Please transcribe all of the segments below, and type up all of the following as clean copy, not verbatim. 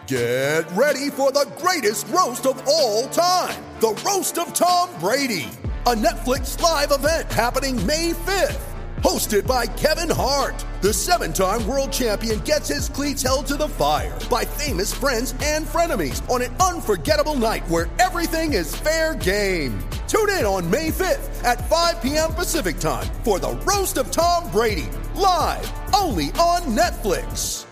Get ready for the greatest roast of all time, the Roast of Tom Brady, a Netflix live event happening May 5th. Hosted by Kevin Hart, the 7-time world champion gets his cleats held to the fire by famous friends and frenemies on an unforgettable night where everything is fair game. Tune in on May 5th at 5 p.m. Pacific time for the Roast of Tom Brady, live only on Netflix.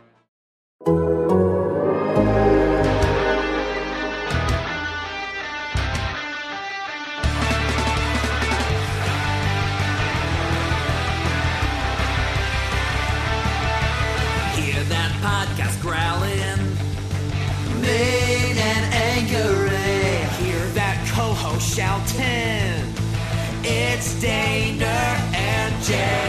Podcast growling, mean and angry. Hear that co-host shouting. It's Daner and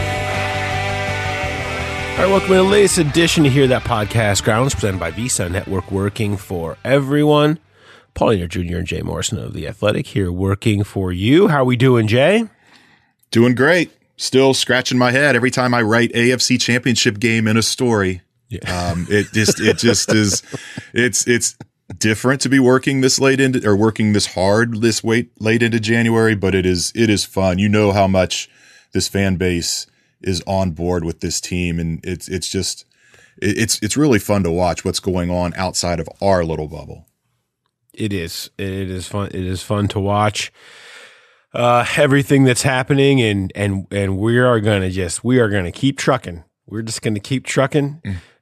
Jay. All right, welcome to the latest edition to Hear That Podcast Grounds, presented by Visa Network, working for everyone. Paul Dehner Jr. and Jay Morrison of The Athletic here working for you. How are we doing, Jay? Doing great. Still scratching my head every time I write AFC Championship game in a story. It just is. It's different to be working this late into or working this hard late into January, but it is fun. You know how much this fan base is on board with this team, and it's really fun to watch what's going on outside of our little bubble. It is fun. It is fun to watch everything that's happening, and we are gonna keep trucking. We're just gonna keep trucking.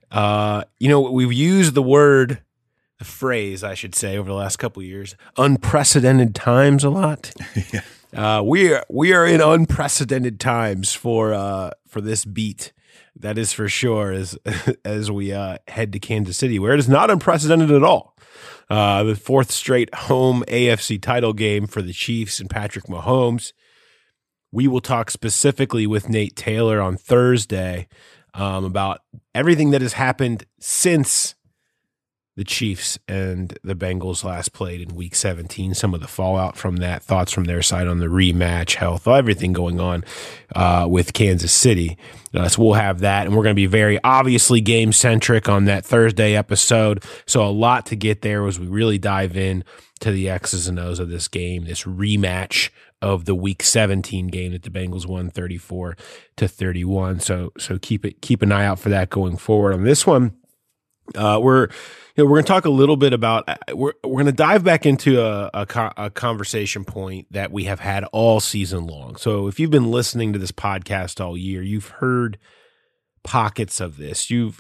We've used the phrase, I should say, over the last couple of years, unprecedented times a lot. Yeah. We are in unprecedented times for this beat. That is for sure as we head to Kansas City, where it is not unprecedented at all. The fourth straight home AFC title game for the Chiefs and Patrick Mahomes. We will talk specifically with Nate Taylor on Thursday about everything that has happened since the Chiefs and the Bengals last played in Week 17, some of the fallout from that, thoughts from their side on the rematch, health, everything going on with Kansas City. So we'll have that, and we're going to be very obviously game-centric on that Thursday episode. So a lot to get there as we really dive in to the X's and O's of this game, this rematch of the Week 17 game that the Bengals won 34-31. So keep an eye out for that going forward. On this one, we're going to talk a little bit about we're going to dive back into a conversation point that we have had all season long. So if you've been listening to this podcast all year, you've heard pockets of this. You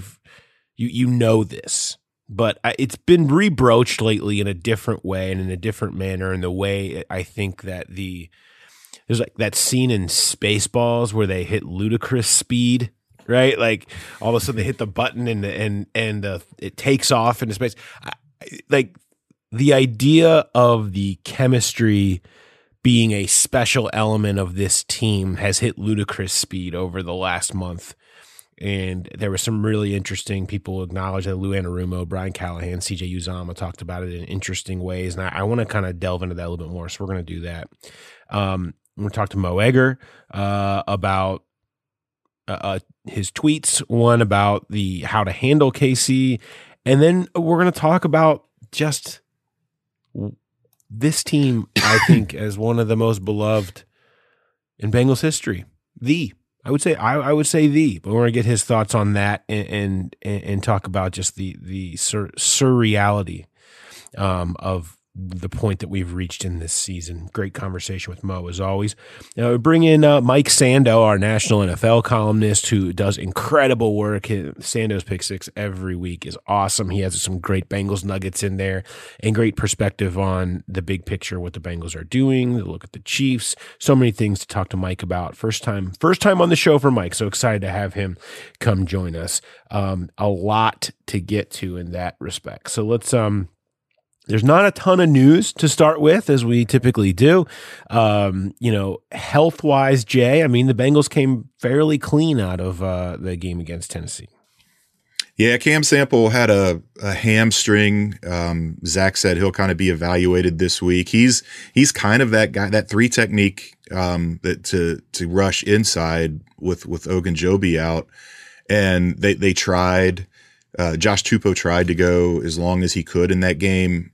know this. But it's been rebroached lately in a different way and in a different manner. In the way I think that there's like that scene in Spaceballs where they hit ludicrous speed, right? Like all of a sudden they hit the button and it takes off into space. Like the idea of the chemistry being a special element of this team has hit ludicrous speed over the last month. And there were some really interesting people who acknowledged that. Lou Anarumo, Brian Callahan, CJ Uzama talked about it in interesting ways. And I want to kind of delve into that a little bit more. So we're going to do that. I'm going to talk to Mo Egger about his tweets, one about how to handle KC. And then we're going to talk about just this team, I think, as one of the most beloved in Bengals history. I would say but we're gonna get his thoughts on that and talk about just the surreality of the point that we've reached in this season. Great conversation with Mo as always. Now we bring in Mike Sando, our national NFL columnist, who does incredible work. Sando's Pick Six every week is awesome. He has some great Bengals nuggets in there and great perspective on the big picture, what the Bengals are doing, the look at the Chiefs. So many things to talk to Mike about. First time on the show for Mike. So excited to have him come join us. A lot to get to in that respect. So let's there's not a ton of news to start with, as we typically do. Health-wise, Jay, I mean, the Bengals came fairly clean out of the game against Tennessee. Yeah, Cam Sample had a hamstring. Zach said he'll kind of be evaluated this week. He's kind of that guy, that three technique that to rush inside with Ogunjobi out, and they tried Josh Tupou tried to go as long as he could in that game.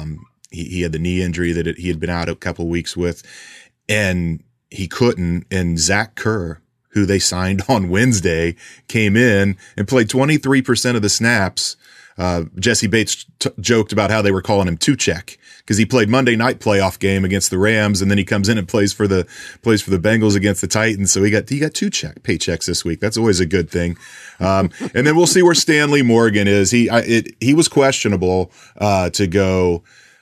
He had the knee injury that he had been out a couple of weeks with, and he couldn't. And Zach Kerr, who they signed on Wednesday, came in and played 23% of the snaps. Jesse Bates joked about how they were calling him two-check because he played Monday night playoff game against the Rams, and then he comes in and plays for the Bengals against the Titans. So he got two paychecks this week. That's always a good thing. And then we'll see where Stanley Morgan is. He was questionable to go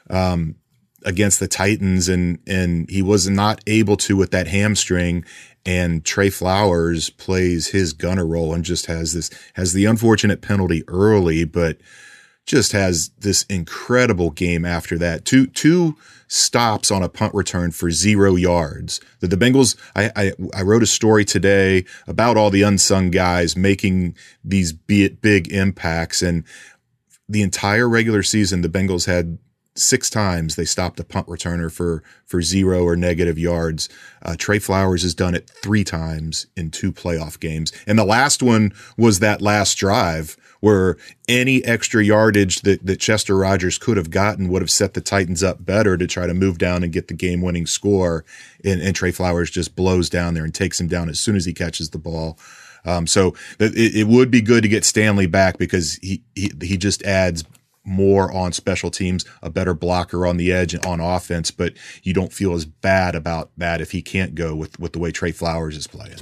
against the Titans, and he was not able to with that hamstring. And Trey Flowers plays his gunner role and just has the unfortunate penalty early, but just has this incredible game after that. Two stops on a punt return for 0 yards. The Bengals, I wrote a story today about all the unsung guys making these big impacts, and the entire regular season, the Bengals had 6 times they stopped a punt returner for 0 or negative yards. Trey Flowers has done it 3 times in 2 playoff games. And the last one was that last drive where any extra yardage that Chester Rogers could have gotten would have set the Titans up better to try to move down and get the game-winning score. And Trey Flowers just blows down there and takes him down as soon as he catches the ball. So it would be good to get Stanley back because he just adds more on special teams, a better blocker on the edge and on offense, but you don't feel as bad about that if he can't go with the way Trey Flowers is playing.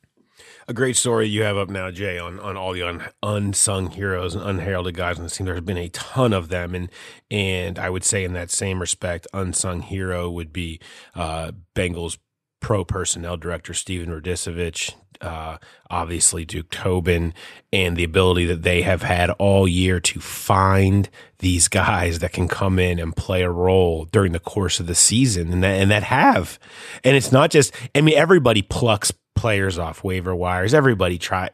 A great story you have up now, Jay, on all the unsung heroes and unheralded guys on the team. There's been a ton of them, and I would say in that same respect, unsung hero would be Bengals pro personnel director Steven Radisevich, obviously Duke Tobin, and the ability that they have had all year to find these guys that can come in and play a role during the course of the season, and that have. And it's not just, I mean, everybody plucks players off waiver wires. Everybody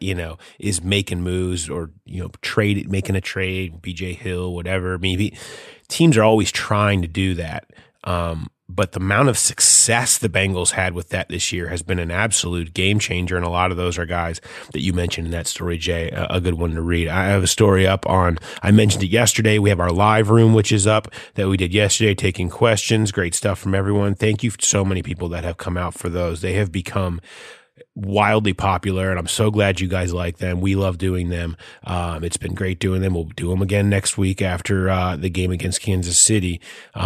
is making moves or, making a trade, BJ Hill, whatever. Maybe teams are always trying to do that. But the amount of success the Bengals had with that this year has been an absolute game changer. And a lot of those are guys that you mentioned in that story, Jay, a good one to read. I have a story up I mentioned it yesterday. We have our live room, which is up, that we did yesterday, taking questions. Great stuff from everyone. Thank you to so many people that have come out for those. They have become wildly popular, and I'm so glad you guys like them. We love doing them. It's been great doing them. We'll do them again next week after the game against Kansas City.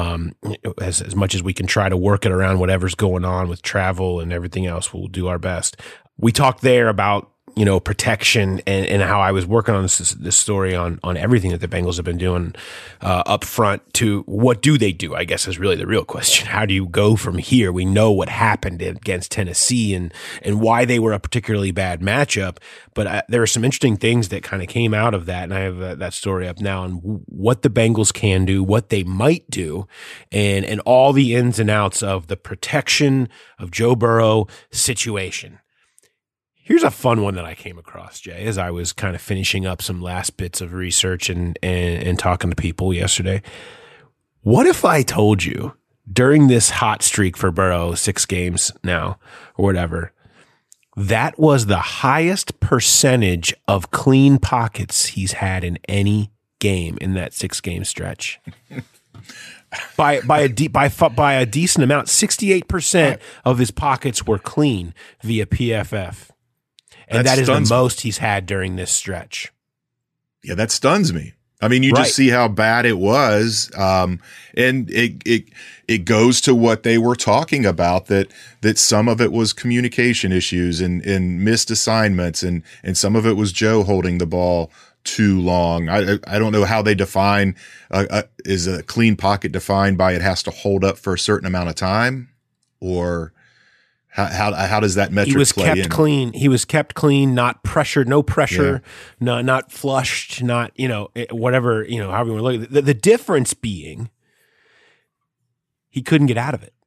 As much as we can try to work it around whatever's going on with travel and everything else, we'll do our best. We talked there about protection and how I was working on this story on everything that the Bengals have been doing up front to what do they do, I guess is really the real question. How do you go from here? We know what happened against Tennessee and why they were a particularly bad matchup, but there are some interesting things that kind of came out of that, and I have that story up now on what the Bengals can do, what they might do, and all the ins and outs of the protection of Joe Burrow situation. Here's a fun one that I came across, Jay, as I was kind of finishing up some last bits of research and talking to people yesterday. What if I told you during this hot streak for Burrow, 6 games now or whatever, that was the highest percentage of clean pockets he's had in any game in that 6-game stretch? By a decent amount, 68% of his pockets were clean via PFF. And that is the most he's had during this stretch. Yeah, that stuns me. I mean, you just see how bad it was. And it goes to what they were talking about, that some of it was communication issues and missed assignments, and some of it was Joe holding the ball too long. I don't know how they define, is a clean pocket defined by it has to hold up for a certain amount of time, or how does that metric play in? He was kept clean, not pressured, no pressure, not flushed, not, whatever, however you want to look at it. The difference being he couldn't get out of it.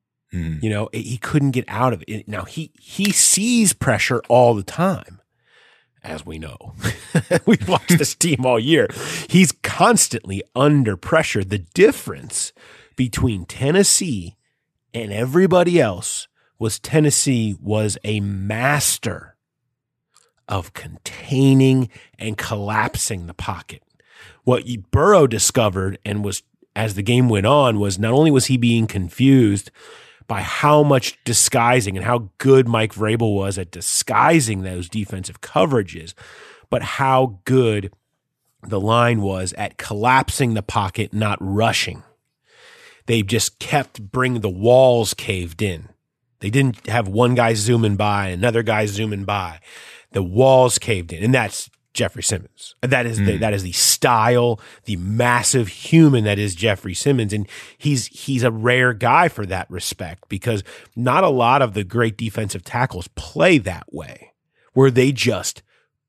He couldn't get out of it. Now he sees pressure all the time, as we know. We've watched this team all year. He's constantly under pressure. The difference between Tennessee and everybody else was Tennessee was a master of containing and collapsing the pocket. What Burrow discovered and was, as the game went on, was not only was he being confused by how much disguising and how good Mike Vrabel was at disguising those defensive coverages, but how good the line was at collapsing the pocket, not rushing. They just kept bringing the walls caved in. They didn't have one guy zooming by, another guy zooming by. The walls caved in, and that's Jeffrey Simmons. That is the style, the massive human that is Jeffrey Simmons, and he's a rare guy for that respect, because not a lot of the great defensive tackles play that way, where they just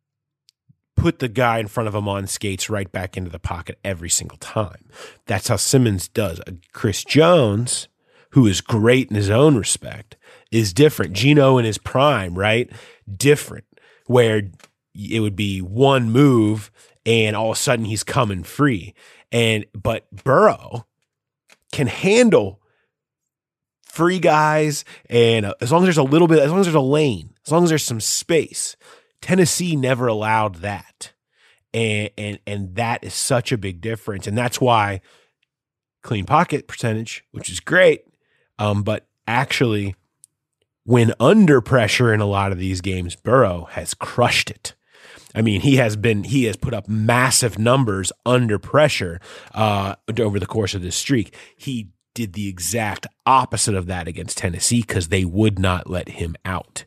put the guy in front of him on skates right back into the pocket every single time. That's how Simmons does. Chris Jones, who is great in his own respect, is different. Geno in his prime, right? Different, where it would be one move and all of a sudden he's coming free. But Burrow can handle free guys, and as long as there's a little bit, as long as there's a lane, as long as there's some space. Tennessee never allowed that. And that is such a big difference. And that's why clean pocket percentage, which is great, but actually when under pressure in a lot of these games, Burrow has crushed it. I mean, he has put up massive numbers under pressure over the course of this streak. He did the exact opposite of that against Tennessee because they would not let him out.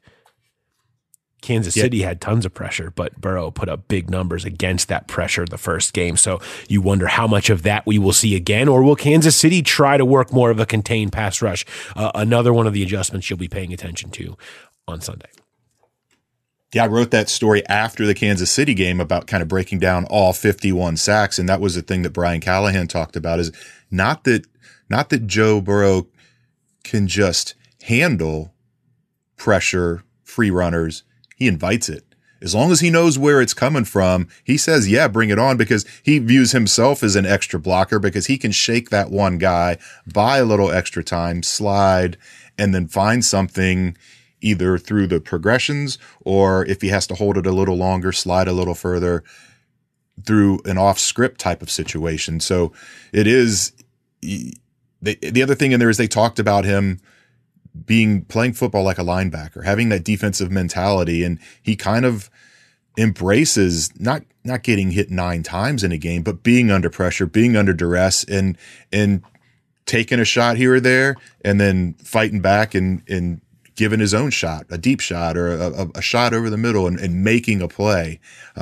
Kansas City had tons of pressure, but Burrow put up big numbers against that pressure the first game. So you wonder how much of that we will see again, or will Kansas City try to work more of a contained pass rush? Another one of the adjustments you'll be paying attention to on Sunday. Yeah, I wrote that story after the Kansas City game about kind of breaking down all 51 sacks, and that was the thing that Brian Callahan talked about, is not that Joe Burrow can just handle pressure, free runners. He invites it. As long as he knows where it's coming from, he says, yeah, bring it on, because he views himself as an extra blocker, because he can shake that one guy, buy a little extra time, slide, and then find something either through the progressions, or if he has to hold it a little longer, slide a little further through an off script type of situation. So it is the other thing in there is they talked about him playing football like a linebacker, having that defensive mentality, and he kind of embraces not getting hit 9 times in a game, but being under pressure, being under duress, and taking a shot here or there, and then fighting back and giving his own shot, a deep shot or a shot over the middle, and making a play.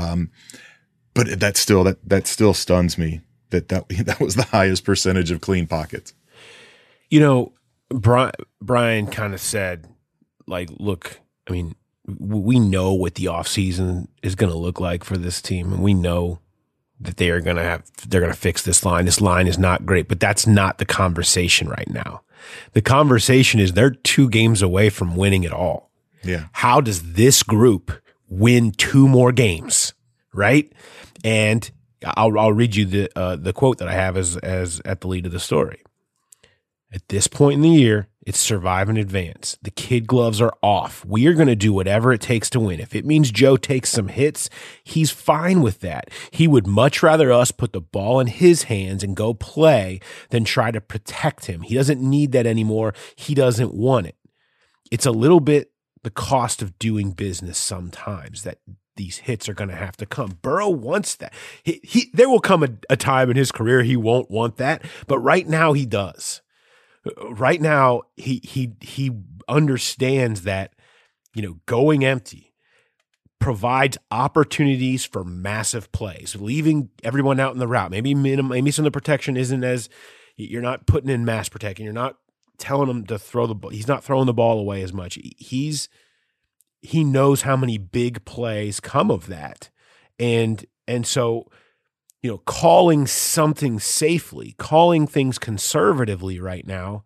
But that still stuns me that was the highest percentage of clean pockets. You know, Brian kind of said, like, look, I mean, we know what the offseason is going to look like for this team, and we know that they're going to fix this line. This line is not great, but that's not the conversation right now. The conversation is they're 2 games away from winning it all. Yeah. How does this group win 2 more games, right? And I'll read you the quote that I have as at the lead of the story. At this point in the year, it's survive and advance. The kid gloves are off. We are going to do whatever it takes to win. If it means Joe takes some hits, he's fine with that. He would much rather us put the ball in his hands and go play than try to protect him. He doesn't need that anymore. He doesn't want it. It's a little bit the cost of doing business sometimes that these hits are going to have to come. Burrow wants that. There will come a time in his career he won't want that, but right now he does. Right now, he understands that, you know, going empty provides opportunities for massive plays, leaving everyone out in the route. Maybe some of the protection isn't as, you're not putting in mass protection. You're not telling him to throw the ball. He's not throwing the ball away as much. He knows how many big plays come of that. And so, you know, calling something safely, calling things conservatively right now,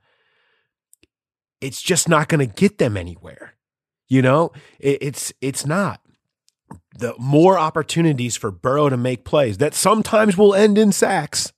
it's just not going to get them anywhere. You know, it's not. The more opportunities for Burrow to make plays that sometimes will end in sacks,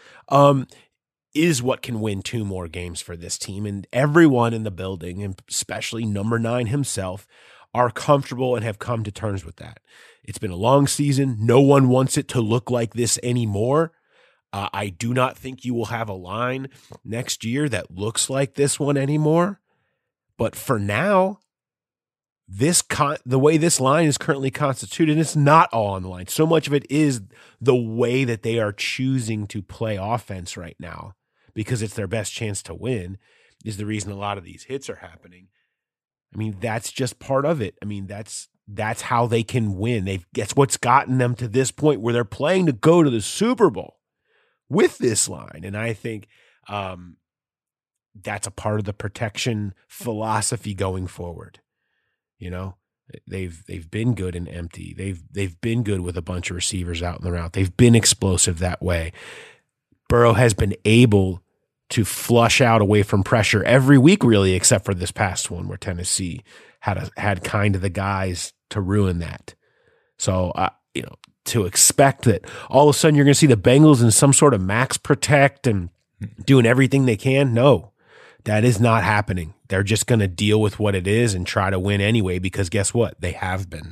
is what can win 2 more games for this team. And everyone in the building, and especially number 9 himself, are comfortable and have come to terms with that. It's been a long season. No one wants it to look like this anymore. I do not think you will have a line next year that looks like this one anymore. But for now, the way this line is currently constituted, it's not all on the line. So much of it is the way that they are choosing to play offense right now, because it's their best chance to win, is the reason a lot of these hits are happening. I mean, that's just part of it. I mean, that's how they can win. That's what's gotten them to this point where they're playing to go to the Super Bowl with this line. And I think that's a part of the protection philosophy going forward. You know, they've been good and empty. They've been good with a bunch of receivers out in the route. They've been explosive that way. Burrow has been able to flush out away from pressure every week, really, except for this past one where Tennessee had kind of the guys to ruin that. So, to expect that all of a sudden you're going to see the Bengals in some sort of max protect and doing everything they can, no, that is not happening. They're just going to deal with what it is and try to win anyway, because guess what? They have been.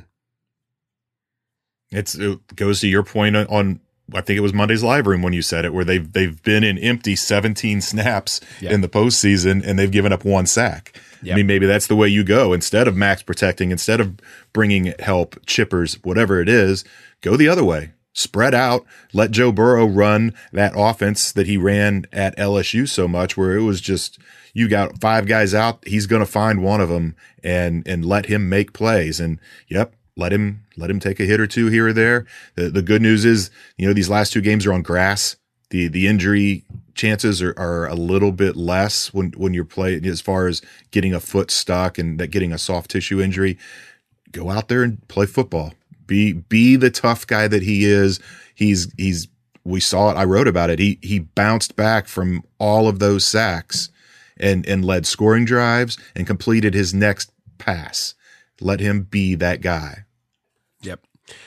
It goes to your point on I think it was Monday's Live Room when you said it, where they've been in empty 17 snaps in the postseason and they've given up 1 sack. Yep. I mean, maybe that's the way you go. Instead of max protecting, instead of bringing help, chippers, whatever it is, go the other way. Spread out. Let Joe Burrow run that offense that he ran at LSU so much, where it was just, you got 5 guys out, he's going to find one of them and let him make plays. And let him take a hit or two here or there. The good news is, these last 2 games are on grass. The injury chances are a little bit less when you're playing, as far as getting a foot stuck and that getting a soft tissue injury. Go out there and play football. Be the tough guy that he is. We saw it. I wrote about it. He bounced back from all of those sacks and led scoring drives and completed his next pass. Let him be that guy. Yep.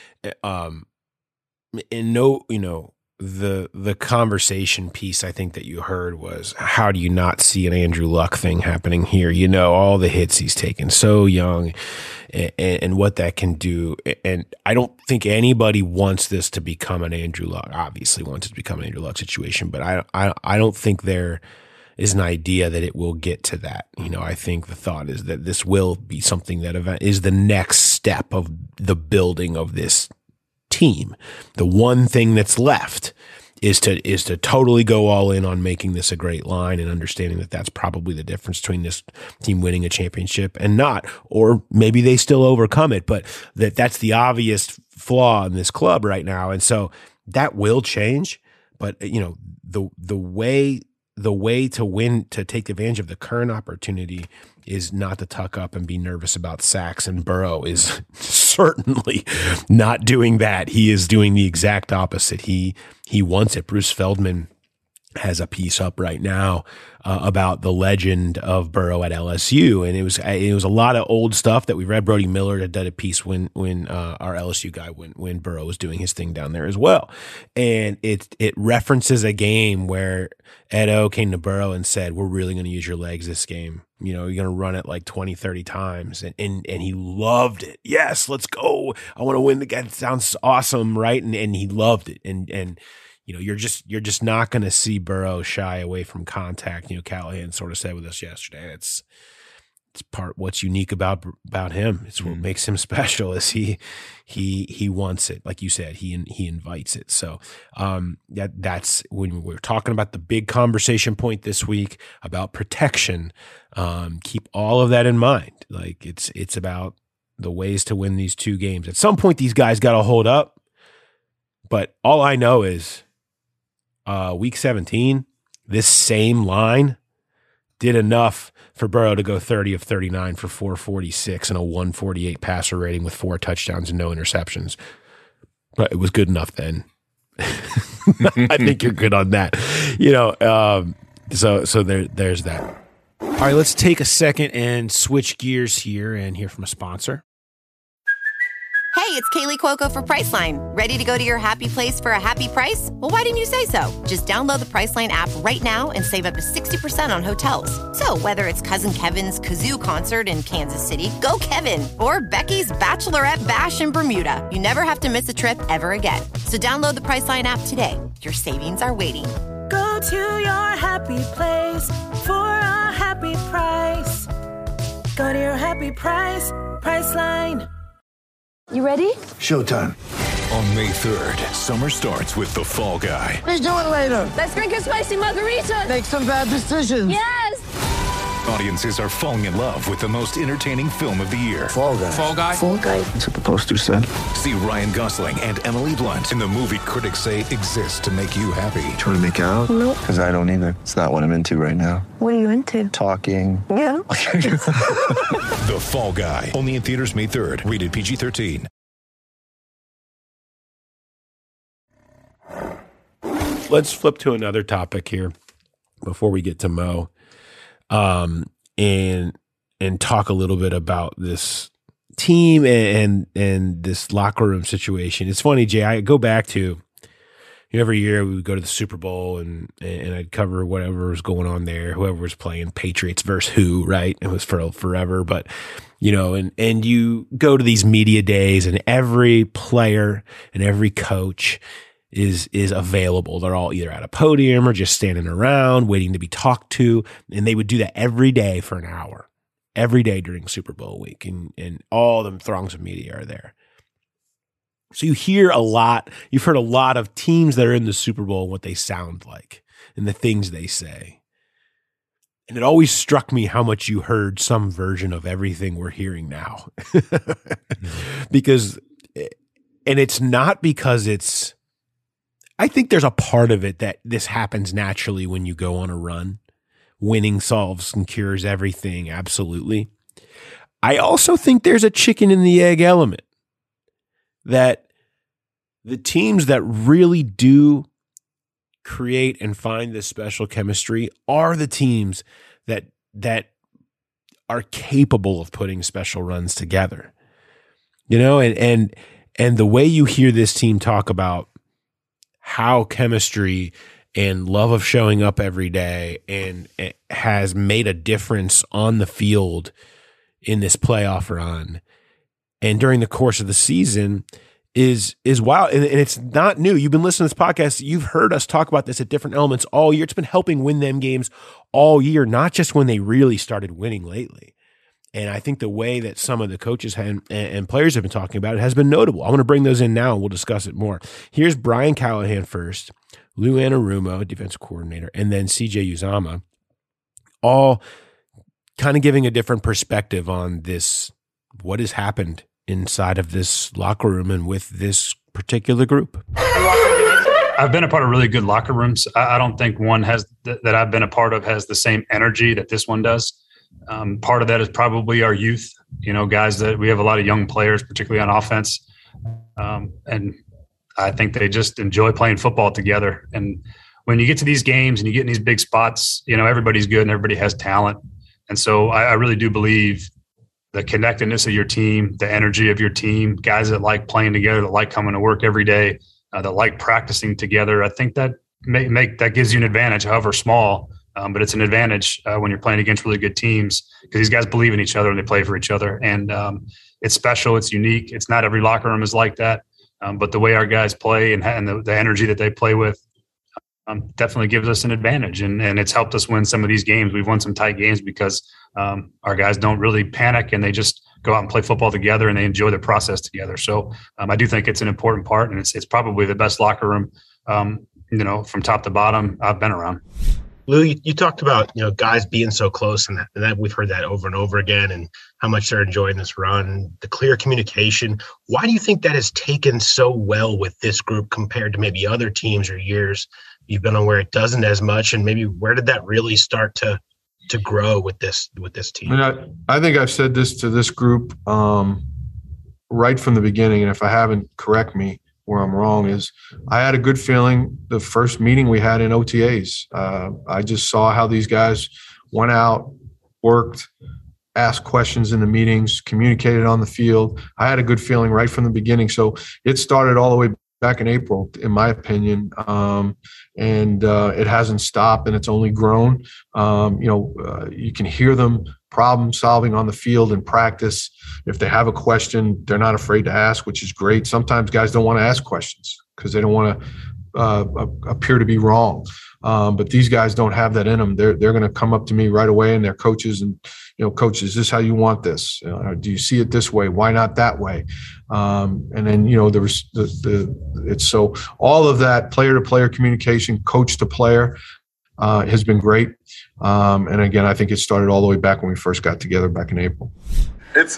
And the conversation piece I think that you heard was, how do you not see an Andrew Luck thing happening here? All the hits he's taken, so young, and what that can do. And I don't think anybody wants this to become an Andrew Luck. Obviously wants it to become an Andrew Luck situation, but I don't think there is an idea that it will get to that. I think the thought is that this will be something that is the next step of the building of this team. The one thing that's left is to totally go all in on making this a great line, and understanding that that's probably the difference between this team winning a championship and not, or maybe they still overcome it, but that's the obvious flaw in this club right now. And so that will change. But the way to win, to take advantage of the current opportunity, is not to tuck up and be nervous about sacks. And Burrow is certainly not doing that. He is doing the exact opposite. He wants it. Bruce Feldman has a piece up right now about the legend of Burrow at LSU, and it was a lot of old stuff that we read. Brody Miller had done a piece when our LSU guy when Burrow was doing his thing down there as well, and it references a game where Ed O came to Burrow and said, "We're really going to use your legs this game. You're going to run it like 20, 30 times," and he loved it. Yes, let's go. I want to win the game. It sounds awesome, right? And he loved it, and. You're just not going to see Burrow shy away from contact. Callahan sort of said with us yesterday, it's part what's unique about him. It's what makes him special is he wants it. Like you said, he invites it. So that's when we're talking about the big conversation point this week about protection. Keep all of that in mind. Like it's about the ways to win these 2 games. At some point, these guys got to hold up. But all I know is, week 17, this same line did enough for Burrow to go 30 of 39 for 446 and a 148 passer rating with 4 touchdowns and no interceptions. But it was good enough then. I think you're good on that. So there's that. All right, let's take a second and switch gears here and hear from a sponsor. Hey, it's Kaylee Cuoco for Priceline. Ready to go to your happy place for a happy price? Well, why didn't you say so? Just download the Priceline app right now and save up to 60% on hotels. So whether it's Cousin Kevin's Kazoo Concert in Kansas City, go Kevin, or Becky's Bachelorette Bash in Bermuda, you never have to miss a trip ever again. So download the Priceline app today. Your savings are waiting. Go to your happy place for a happy price. Go to your happy price, Priceline. You ready? Showtime. On May 3rd, summer starts with The Fall Guy. Let's do it later. Let's drink a spicy margarita. Make some bad decisions. Yes! Audiences are falling in love with the most entertaining film of the year. Fall Guy. Fall Guy? Fall Guy. That's what the poster said. See Ryan Gosling and Emily Blunt in the movie critics say exists to make you happy. Trying to make it out? Nope. Because I don't either. It's not what I'm into right now. What are you into? Talking. Yeah. The Fall Guy. Only in theaters May 3rd. Rated PG-13. Let's flip to another topic here before we get to Mo, and talk a little bit about this team and this locker room situation. It's funny, Jay. I go back to every year we would go to the Super Bowl and I'd cover whatever was going on there, whoever was playing, Patriots versus who, right? It was for forever, but and you go to these media days and every player and every coach is available. They're all either at a podium or just standing around waiting to be talked to. And they would do that every day for an hour, every day during Super Bowl week. And all the throngs of media are there. So you've heard a lot of teams that are in the Super Bowl, what they sound like and the things they say. And it always struck me how much you heard some version of everything we're hearing now. Because, and it's not because I think there's a part of it that this happens naturally when you go on a run. Winning solves and cures everything, absolutely. I also think there's a chicken and the egg element. That the teams that really do create and find this special chemistry are the teams that are capable of putting special runs together. And the way you hear this team talk about how chemistry and love of showing up every day and it has made a difference on the field in this playoff run and during the course of the season is wild. And it's not new. You've been listening to this podcast. You've heard us talk about this at different elements all year. It's been helping win them games all year, not just when they really started winning lately. And I think the way that some of the coaches and players have been talking about it has been notable. I want to bring those in now and we'll discuss it more. Here's Brian Callahan first, Lou Anarumo, defensive coordinator, and then CJ Uzomah, all kind of giving a different perspective on this, what has happened inside of this locker room and with this particular group. I've been a part of really good locker rooms. I don't think one that I've been a part of has the same energy that this one does. Part of that is probably our youth, guys that we have a lot of young players, particularly on offense. And I think they just enjoy playing football together. And when you get to these games and you get in these big spots, everybody's good and everybody has talent. And so I really do believe the connectedness of your team, the energy of your team, guys that like playing together, that like coming to work every day, that like practicing together. I think that that gives you an advantage, however small. But it's an advantage when you're playing against really good teams because these guys believe in each other and they play for each other. And it's special. It's unique. It's not every locker room is like that. But the way our guys play and the energy that they play with definitely gives us an advantage. And it's helped us win some of these games. We've won some tight games because our guys don't really panic and they just go out and play football together and they enjoy the process together. So I do think it's an important part, and it's probably the best locker room, from top to bottom I've been around. Lou, you talked about guys being so close, and that we've heard that over and over again, and how much they're enjoying this run, the clear communication. Why do you think that has taken so well with this group compared to maybe other teams or years you've been on where it doesn't as much? And maybe where did that really start to grow with this team? I think I've said this to this group right from the beginning, and if I haven't, correct me where I'm wrong, is I had a good feeling the first meeting we had in OTAs. I just saw how these guys went out, worked, asked questions in the meetings, communicated on the field. I had a good feeling right from the beginning. So it started all the way back in April, in my opinion, and it hasn't stopped, and it's only grown. You can hear them problem solving on the field in practice. If they have a question, they're not afraid to ask, which is great. Sometimes guys don't want to ask questions because they don't want to appear to be wrong. But these guys don't have that in them. They're going to come up to me right away, and their coaches and, coach, is this how you want this? Do you see it this way? Why not that way? And then, there was it's so all of that player-to-player communication, coach-to-player has been great. And again, I think it started all the way back when we first got together back in April. It's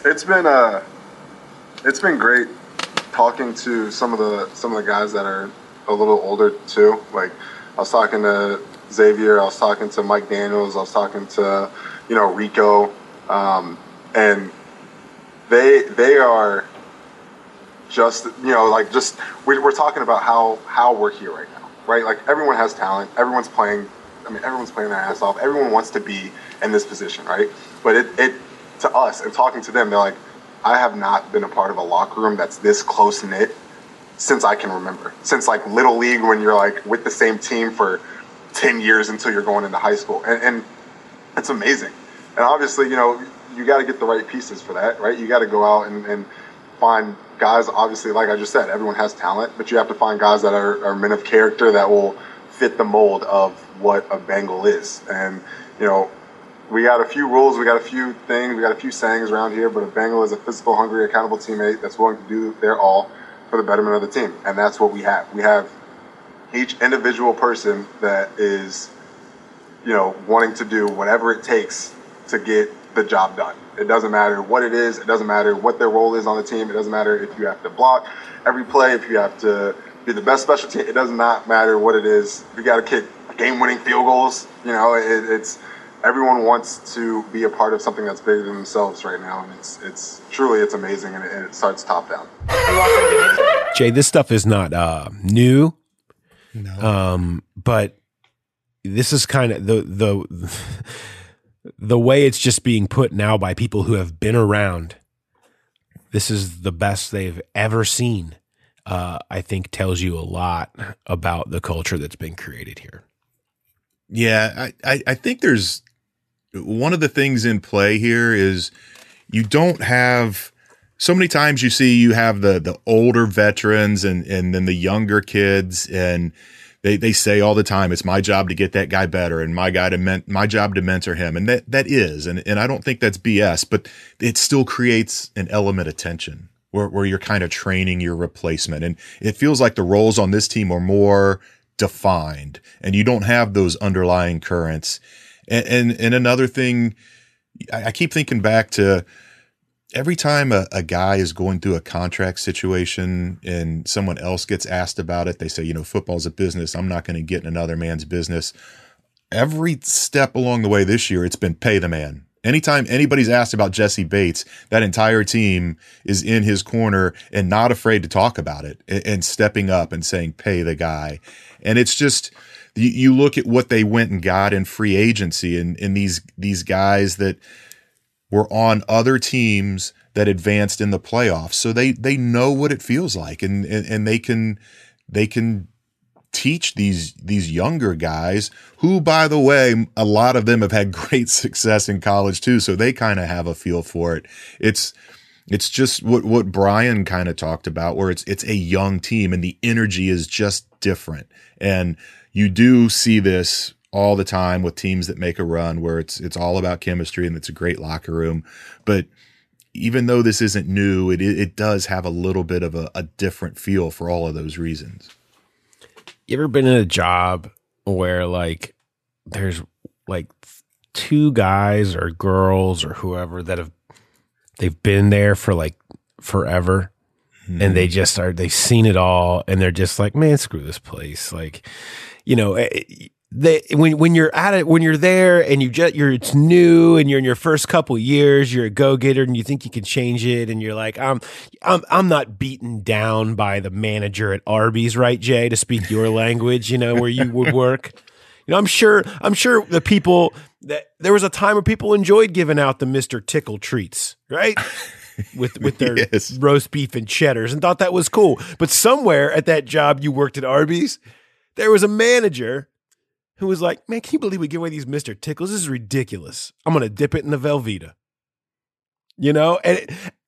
been great talking to some of the guys that are a little older too. Like, I was talking to Xavier, I was talking to Mike Daniels, I was talking to, Rico, and they are just, we're talking about how we're here right now, right? Like, everyone has talent, everyone's playing their ass off, everyone wants to be in this position, right? But it to us, and talking to them, they're like, I have not been a part of a locker room that's this close-knit since I can remember. Since, like, Little League, when you're, like, with the same team for 10 years until you're going into high school. And it's amazing. And obviously, you got to get the right pieces for that, right? You got to go out and find guys. Obviously, like I just said, everyone has talent, but you have to find guys that are men of character that will fit the mold of what a Bengal is. And, we got a few rules, we got a few things, we got a few sayings around here, but a Bengal is a physical, hungry, accountable teammate that's willing to do their all for the betterment of the team. And that's what we have. We have each individual person that is, wanting to do whatever it takes to get the job done. It doesn't matter what it is. It doesn't matter what their role is on the team. It doesn't matter if you have to block every play, if you have to be the best special team. It does not matter what it is. If you got to kick game-winning field goals, it's everyone wants to be a part of something that's bigger than themselves right now, and it's truly amazing, and it starts top down. Jay, this stuff is not new, but this is kind of the way it's just being put now by people who have been around. This is the best they've ever seen. I think tells you a lot about the culture that's been created here. Yeah, I think there's one of the things in play here is you don't have so many times you have the older veterans and then the younger kids, and they say all the time, it's my job to get that guy better and my job to mentor him. And that is, and I don't think that's BS, but it still creates an element of tension where you're kind of training your replacement. And it feels like the roles on this team are more defined and you don't have those underlying currents. And another thing, I keep thinking back to every time a guy is going through a contract situation and someone else gets asked about it, they say, football's a business. I'm not going to get in another man's business. Every step along the way this year, it's been pay the man. Anytime anybody's asked about Jesse Bates, that entire team is in his corner and not afraid to talk about it and stepping up and saying, pay the guy. And it's just, you look at what they went and got in free agency and these guys that were on other teams that advanced in the playoffs. So they know what it feels like and they can teach these younger guys who, by the way, a lot of them have had great success in college too. So they kind of have a feel for it. It's just what Brian kind of talked about, where it's a young team and the energy is just different. And you do see this all the time with teams that make a run where it's all about chemistry and it's a great locker room. But even though this isn't new, it does have a little bit of a different feel for all of those reasons. You ever been in a job where like there's like two guys or girls or whoever that they've been there for like forever, and they just they've seen it all, and they're just like, man, screw this place. Like, when you're at it, when you're there and it's new and you're in your first couple years, you're a go-getter and you think you can change it. And you're like, I'm not beaten down by the manager at Arby's, right, Jay, to speak your language, where you would work. I'm sure the people that there was a time where people enjoyed giving out the Mr. Tickle treats, right? With their roast beef and cheddars and thought that was cool. But somewhere at that job you worked at Arby's, there was a manager who was like, man, can you believe we give away these Mr. Tickles? This is ridiculous. I'm going to dip it in the Velveeta. And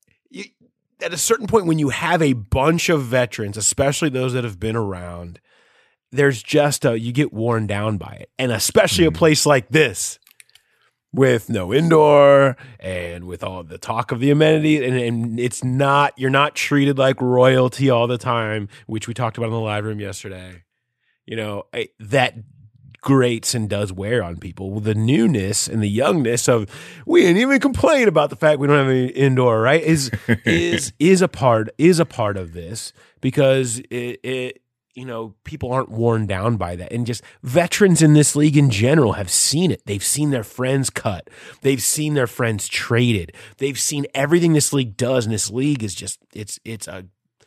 at a certain point when you have a bunch of veterans, especially those that have been around, there's just you get worn down by it. And especially a place like this with no indoor and with all the talk of the amenities, and you're not treated like royalty all the time, which we talked about in the live room yesterday. That grates and does wear on people. The newness and the youngness of we didn't even complain about the fact we don't have any indoor, right? Is a part of this, because it people aren't worn down by that. And just veterans in this league in general have seen it. They've seen their friends cut. They've seen their friends traded. They've seen everything this league does. And this league is just, it's a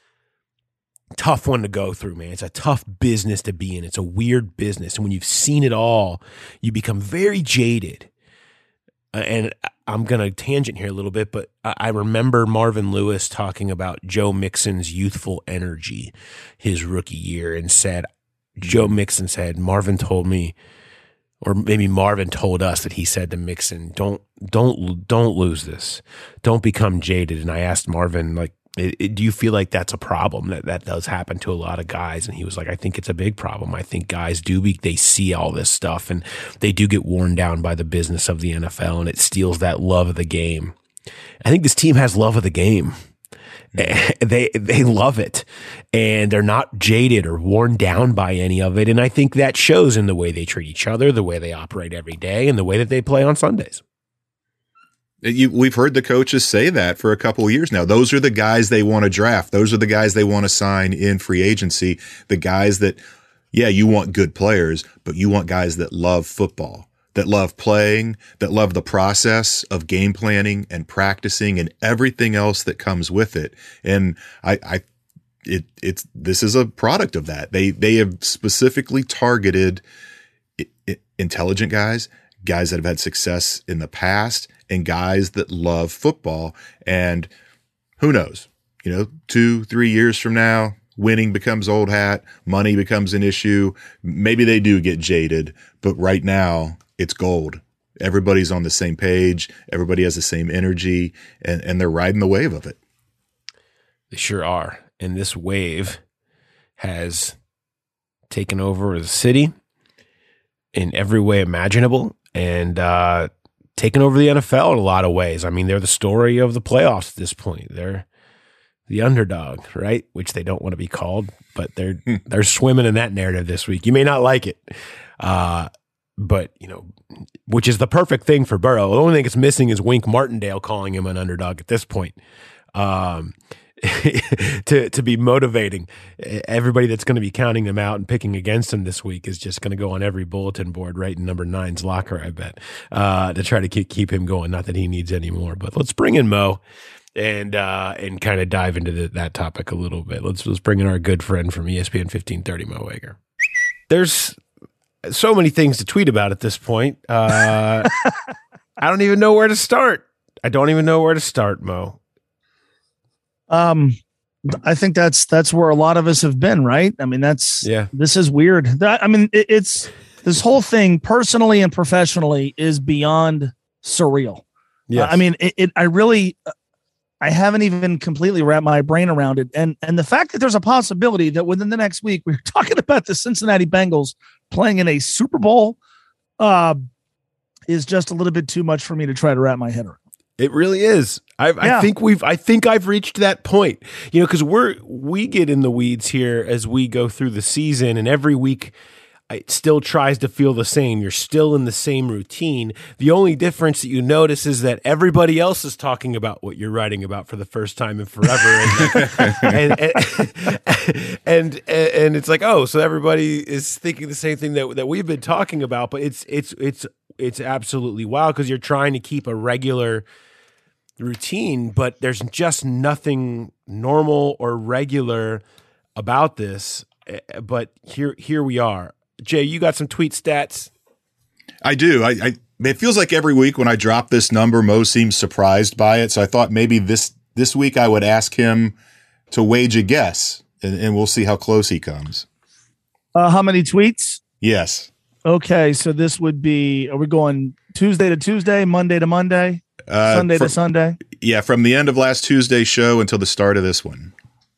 tough one to go through, man. It's a tough business to be in. It's a weird business. And when you've seen it all, you become very jaded. And I'm going to tangent here a little bit, but I remember Marvin Lewis talking about Joe Mixon's youthful energy his rookie year, and Joe Mixon said, Marvin told me, or maybe Marvin told us that he said to Mixon, don't lose this. Don't become jaded. And I asked Marvin, like, do you feel like that's a problem that does happen to a lot of guys? And he was like, I think it's a big problem. I think guys they see all this stuff and they do get worn down by the business of the NFL, and it steals that love of the game. I think this team has love of the game. They love it, and they're not jaded or worn down by any of it. And I think that shows in the way they treat each other, the way they operate every day, and the way that they play on Sundays. We've heard the coaches say that for a couple of years now. Those are the guys they want to draft. Those are the guys they want to sign in free agency. The guys that, you want good players, but you want guys that love football, that love playing, that love the process of game planning and practicing and everything else that comes with it. And this is a product of that. They have specifically targeted intelligent guys that have had success in the past, and guys that love football. And who knows, 2-3 years from now, winning becomes old hat, money becomes an issue. Maybe they do get jaded, but right now it's gold. Everybody's on the same page. Everybody has the same energy, and they're riding the wave of it. They sure are. And this wave has taken over the city in every way imaginable, and taken over the NFL in a lot of ways. I mean, they're the story of the playoffs at this point. They're the underdog, right? Which they don't want to be called, but they're swimming in that narrative this week. You may not like it, but which is the perfect thing for Burrow. The only thing it's missing is Wink Martindale calling him an underdog at this point. To be motivating. Everybody that's going to be counting them out and picking against him this week is just going to go on every bulletin board right in number 9's locker, I bet, to try to keep him going. Not that he needs any more, but let's bring in Mo and kind of dive into that topic a little bit. Let's bring in our good friend from ESPN 1530, Mo Wager. There's so many things to tweet about at this point. I don't even know where to start. Mo. I think that's where a lot of us have been, right? I mean, this is weird. It's this whole thing personally and professionally is beyond surreal. Yes. I haven't even completely wrapped my brain around it. And the fact that there's a possibility that within the next week, we're talking about the Cincinnati Bengals playing in a Super Bowl, is just a little bit too much for me to try to wrap my head around. It really is. I think I've reached that point, because we get in the weeds here as we go through the season, and every week it still tries to feel the same. You're still in the same routine. The only difference that you notice is that everybody else is talking about what you're writing about for the first time in forever. And it's like, oh, so everybody is thinking the same thing that we've been talking about, but it's absolutely wild because you're trying to keep a regular routine, but there's just nothing normal or regular about this. But here we are. Jay, you got some tweet stats? I do. It feels like every week when I drop this number, Mo seems surprised by it. So I thought maybe this week I would ask him to wage a guess, and we'll see how close he comes. How many tweets? Yes. Okay, so this would be, are we going Tuesday to Tuesday, Monday to Monday, Sunday to Sunday? Yeah, from the end of last Tuesday's show until the start of this one.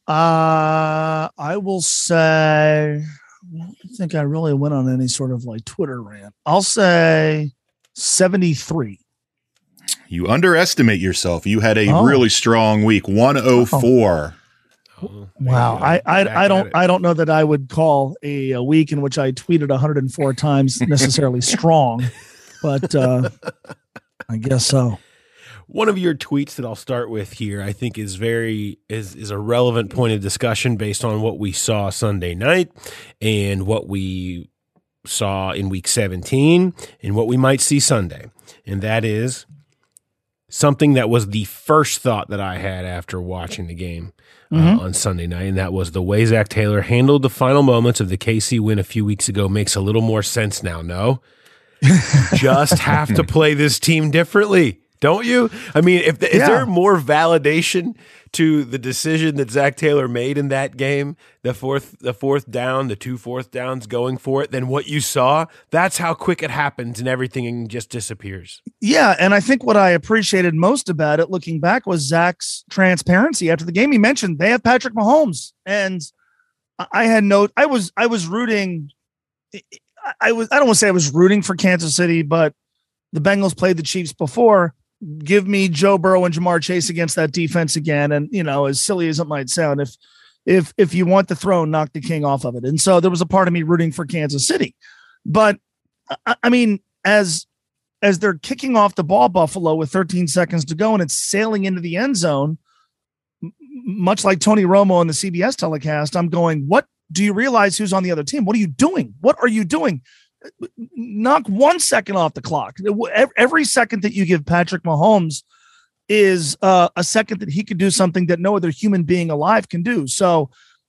I will say, I don't think I really went on any sort of like Twitter rant. I'll say 73. You underestimate yourself. You had a really strong week, 104. Wow. I don't know that I would call a week in which I tweeted 104 times necessarily strong, but I guess so. One of your tweets that I'll start with here, I think is a relevant point of discussion based on what we saw Sunday night and what we saw in week 17 and what we might see Sunday. And that is something that was the first thought that I had after watching the game on Sunday night, and that was the way Zach Taylor handled the final moments of the KC win a few weeks ago makes a little more sense now, no? Just have to play this team differently, don't you? I mean, is there more validation to the decision that Zach Taylor made in that game, the fourth down, the 2 fourth downs going for it, than what you saw? That's how quick it happens and everything just disappears. Yeah, and I think what I appreciated most about it, looking back, was Zach's transparency. After the game, he mentioned they have Patrick Mahomes, and I was rooting. I don't want to say I was rooting for Kansas City, but the Bengals played the Chiefs before. Give me Joe Burrow and Jamar Chase against that defense again. And, as silly as it might sound, if you want the throne, knock the king off of it. And so there was a part of me rooting for Kansas City. But I mean, as they're kicking off the ball, Buffalo, with 13 seconds to go and it's sailing into the end zone, much like Tony Romo on the CBS telecast, I'm going, what do you realize who's on the other team? What are you doing? What are you doing? Knock 1 second off the clock. Every second that you give Patrick Mahomes is a second that he could do something that no other human being alive can do. So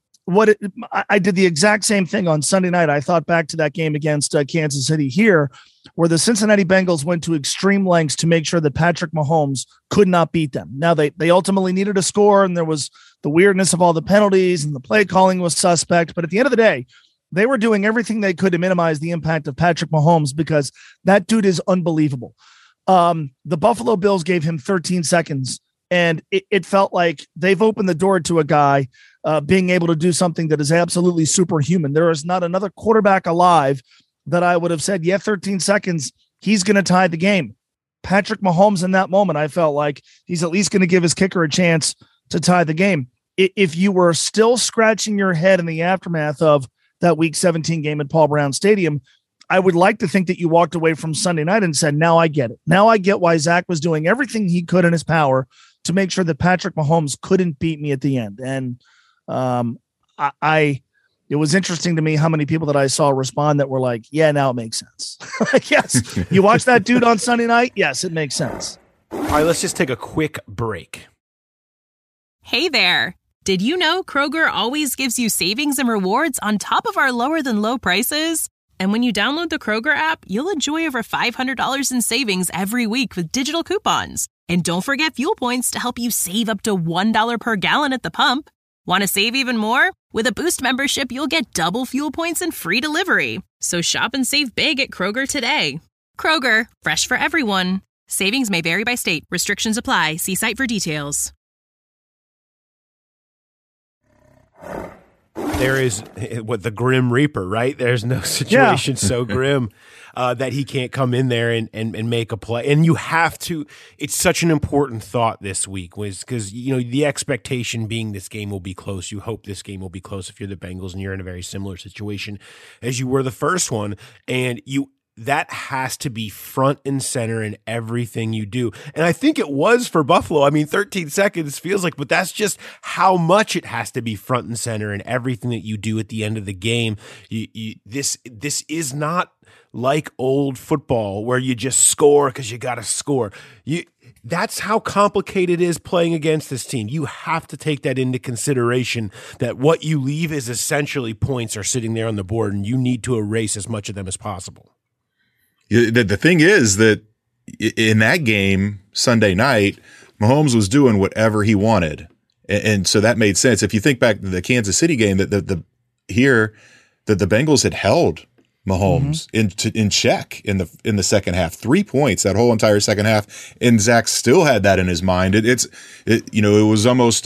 I did the exact same thing on Sunday night. I thought back to that game against Kansas City here, where the Cincinnati Bengals went to extreme lengths to make sure that Patrick Mahomes could not beat them. Now they ultimately needed a score, and there was the weirdness of all the penalties and the play calling was suspect. But at the end of the day, they were doing everything they could to minimize the impact of Patrick Mahomes because that dude is unbelievable. The Buffalo Bills gave him 13 seconds, and it felt like they've opened the door to a guy being able to do something that is absolutely superhuman. There is not another quarterback alive that I would have said, 13 seconds, he's going to tie the game. Patrick Mahomes in that moment, I felt like he's at least going to give his kicker a chance to tie the game. If you were still scratching your head in the aftermath of that week 17 game at Paul Brown Stadium, I would like to think that you walked away from Sunday night and said, now I get it. Now I get why Zach was doing everything he could in his power to make sure that Patrick Mahomes couldn't beat me at the end. And it was interesting to me how many people that I saw respond that were like, yeah, now it makes sense. Yes. You watch that dude on Sunday night. Yes, it makes sense. All right, let's just take a quick break. Hey there. Did you know Kroger always gives you savings and rewards on top of our lower than low prices? And when you download the Kroger app, you'll enjoy over $500 in savings every week with digital coupons. And don't forget fuel points to help you save up to $1 per gallon at the pump. Want to save even more? With a Boost membership, you'll get double fuel points and free delivery. So shop and save big at Kroger today. Kroger, fresh for everyone. Savings may vary by state. Restrictions apply. See site for details. There is the Grim Reaper, right? There's no situation so grim that he can't come in there and make a play. And you have to. It's such an important thought this week, because the expectation being this game will be close. You hope this game will be close if you're the Bengals and you're in a very similar situation as you were the first one, and you that has to be front and center in everything you do. And I think it was for Buffalo. I mean, 13 seconds feels like, but that's just how much it has to be front and center in everything that you do at the end of the game. This is not like old football where you just score because you got to score. That's how complicated it is playing against this team. You have to take that into consideration, that what you leave is essentially points are sitting there on the board, and you need to erase as much of them as possible. The thing is that in that game Sunday night, Mahomes was doing whatever he wanted. And so that made sense. If you think back to the Kansas City game, that the Bengals had held Mahomes in check in the second half, 3 points that whole entire second half, and Zach still had that in his mind. It was almost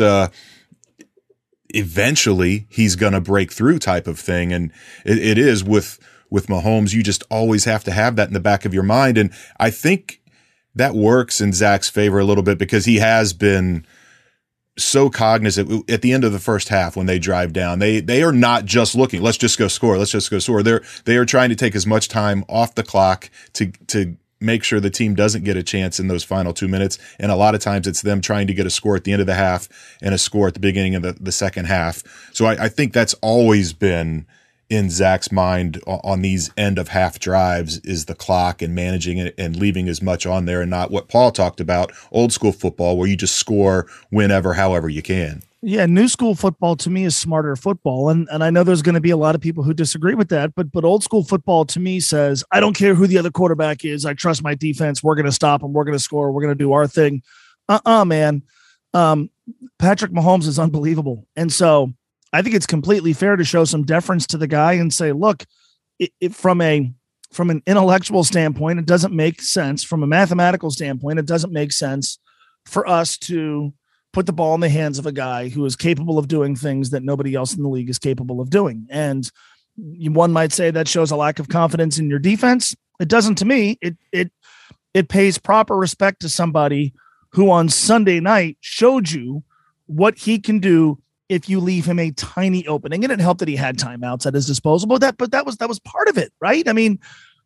eventually he's going to break through type of thing, and it is with Mahomes. You just always have to have that in the back of your mind, and I think that works in Zach's favor a little bit because he has been so cognizant at the end of the first half when they drive down. They are not just looking, let's just go score. They are trying to take as much time off the clock to make sure the team doesn't get a chance in those final 2 minutes. And a lot of times it's them trying to get a score at the end of the half and a score at the beginning of the second half. So I think that's always been in Zach's mind on these end of half drives, is the clock and managing it and leaving as much on there, and not what Paul talked about, old school football, where you just score whenever, however you can. Yeah, new school football to me is smarter football. And I know there's going to be a lot of people who disagree with that, but old school football to me says, I don't care who the other quarterback is. I trust my defense. We're going to stop them. We're going to score. We're going to do our thing. Man. Patrick Mahomes is unbelievable. And so I think it's completely fair to show some deference to the guy and say, look, from an intellectual standpoint, it doesn't make sense. From a mathematical standpoint, it doesn't make sense for us to put the ball in the hands of a guy who is capable of doing things that nobody else in the league is capable of doing. And one might say that shows a lack of confidence in your defense. It doesn't to me. It pays proper respect to somebody who on Sunday night showed you what he can do if you leave him a tiny opening. And it helped that he had timeouts at his disposal, but that was part of it, right? I mean,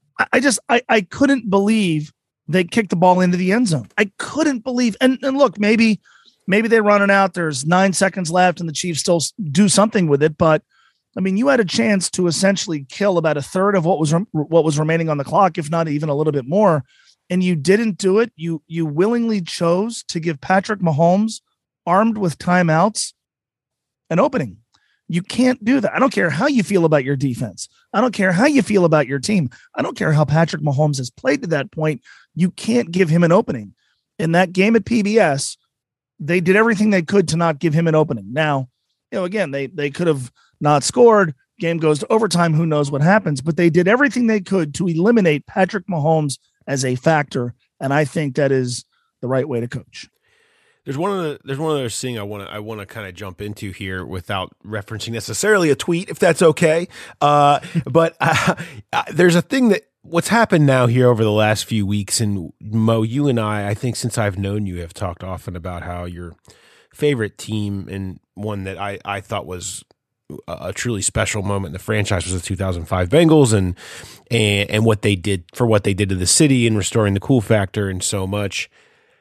I couldn't believe they kicked the ball into the end zone. I couldn't believe, and look, maybe they run it out. There's 9 seconds left and the Chiefs still do something with it. But I mean, you had a chance to essentially kill about a third of what was remaining on the clock, if not even a little bit more. And you didn't do it. You willingly chose to give Patrick Mahomes, armed with timeouts, an opening. You can't do that. I don't care how you feel about your defense. I don't care how you feel about your team. I don't care how Patrick Mahomes has played to that point. You can't give him an opening. In that game at PBS, they did everything they could to not give him an opening. Now, again, they could have not scored. Game goes to overtime. Who knows what happens? But they did everything they could to eliminate Patrick Mahomes as a factor. And I think that is the right way to coach. There's one other thing I want to kind of jump into here without referencing necessarily a tweet, if that's okay. But there's a thing that what's happened now here over the last few weeks, and Mo, you and I think since I've known you, have talked often about how your favorite team and one that I thought was a truly special moment in the franchise was the 2005 Bengals and what they did to the city and restoring the cool factor and so much.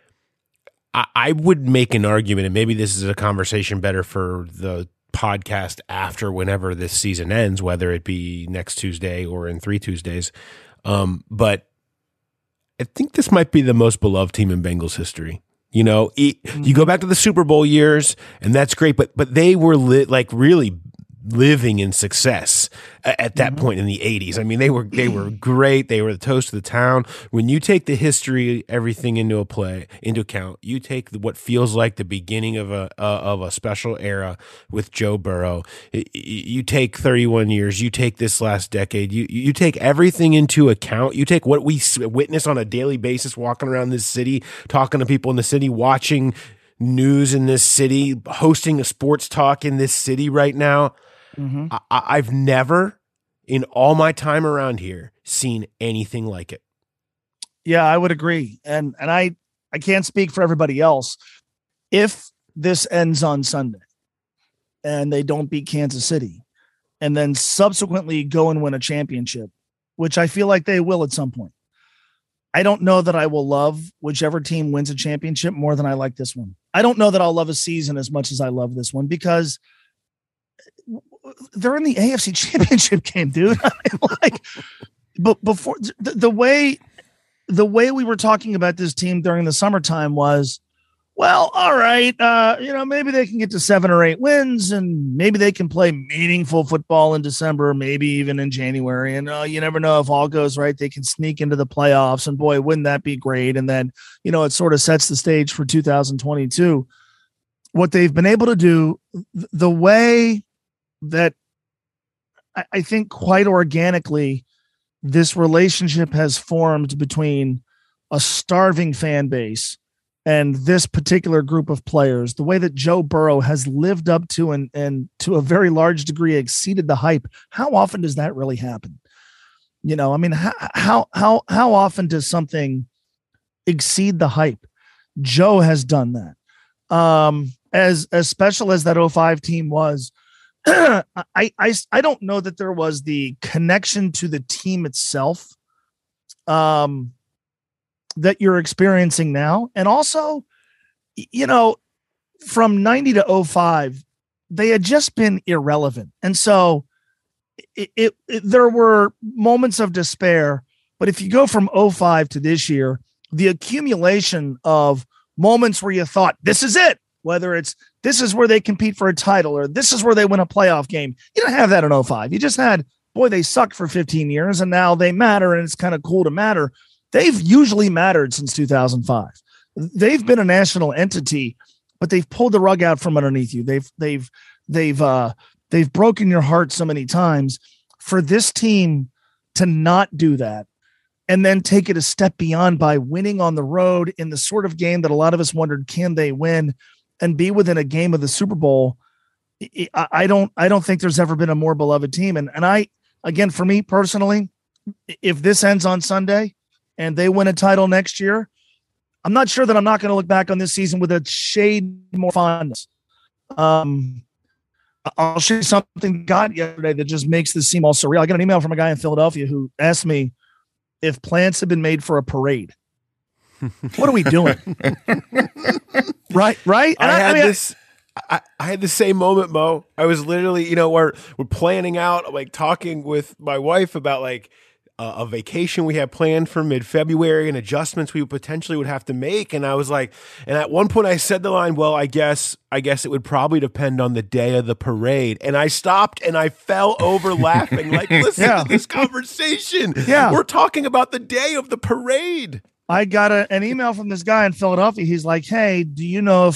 I would make an argument, and maybe this is a conversation better for the podcast after whenever this season ends, whether it be next Tuesday or in 3 Tuesdays. But I think this might be the most beloved team in Bengals history. You go back to the Super Bowl years, and that's great, but they were really living in success at that point in the 80s. I mean, they were great. They were the toast of the town. When you take the history, everything into account, you take what feels like the beginning of a special era with Joe Burrow. You take 31 years. You take this last decade. You take everything into account. You take what we witness on a daily basis, walking around this city, talking to people in the city, watching news in this city, hosting a sports talk in this city right now. Mm-hmm. I've never, in all my time around here, seen anything like it. Yeah, I would agree. And I can't speak for everybody else. If this ends on Sunday and they don't beat Kansas City and then subsequently go and win a championship, which I feel like they will at some point, I don't know that I will love whichever team wins a championship more than I like this one. I don't know that I'll love a season as much as I love this one because they're in the AFC Championship game, dude. I mean, like, but before the way we were talking about this team during the summertime was, well, all right, maybe they can get to 7 or 8 wins, and maybe they can play meaningful football in December, maybe even in January. And you never know, if all goes right, they can sneak into the playoffs. And boy, wouldn't that be great? And then, it sort of sets the stage for 2022. What they've been able to do, the way that I think quite organically, this relationship has formed between a starving fan base and this particular group of players, the way that Joe Burrow has lived up to and to a very large degree exceeded the hype. How often does that really happen? How often does something exceed the hype? Joe has done that. As special as that 05 team was, I don't know that there was the connection to the team itself that you're experiencing now. And also, from 90 to 05, they had just been irrelevant. And so there were moments of despair, but if you go from 05 to this year, the accumulation of moments where you thought, this is it, whether it's this is where they compete for a title or this is where they win a playoff game. You don't have that in 05. You just had, boy, they sucked for 15 years and now they matter and it's kind of cool to matter. They've usually mattered since 2005. They've been a national entity, but they've pulled the rug out from underneath you. They've broken your heart so many times. For this team to not do that and then take it a step beyond by winning on the road in the sort of game that a lot of us wondered, can they win and be within a game of the Super Bowl? I don't think there's ever been a more beloved team. And I, again, for me personally, if this ends on Sunday and they win a title next year, I'm not sure that I'm not going to look back on this season with a shade more fondness. I'll show you something got yesterday that just makes this seem all surreal. I got an email from a guy in Philadelphia who asked me if plans have been made for a parade. What are we doing? Right. I had the same moment, Mo. I was literally, we're planning out, like talking with my wife about like a vacation we had planned for mid-February and adjustments we potentially would have to make. And I was like, and at one point I said the line, well, I guess it would probably depend on the day of the parade. And I stopped and I fell over laughing. Like, listen to this conversation. Yeah. We're talking about the day of the parade. I got an email from this guy in Philadelphia. He's like, hey, do you know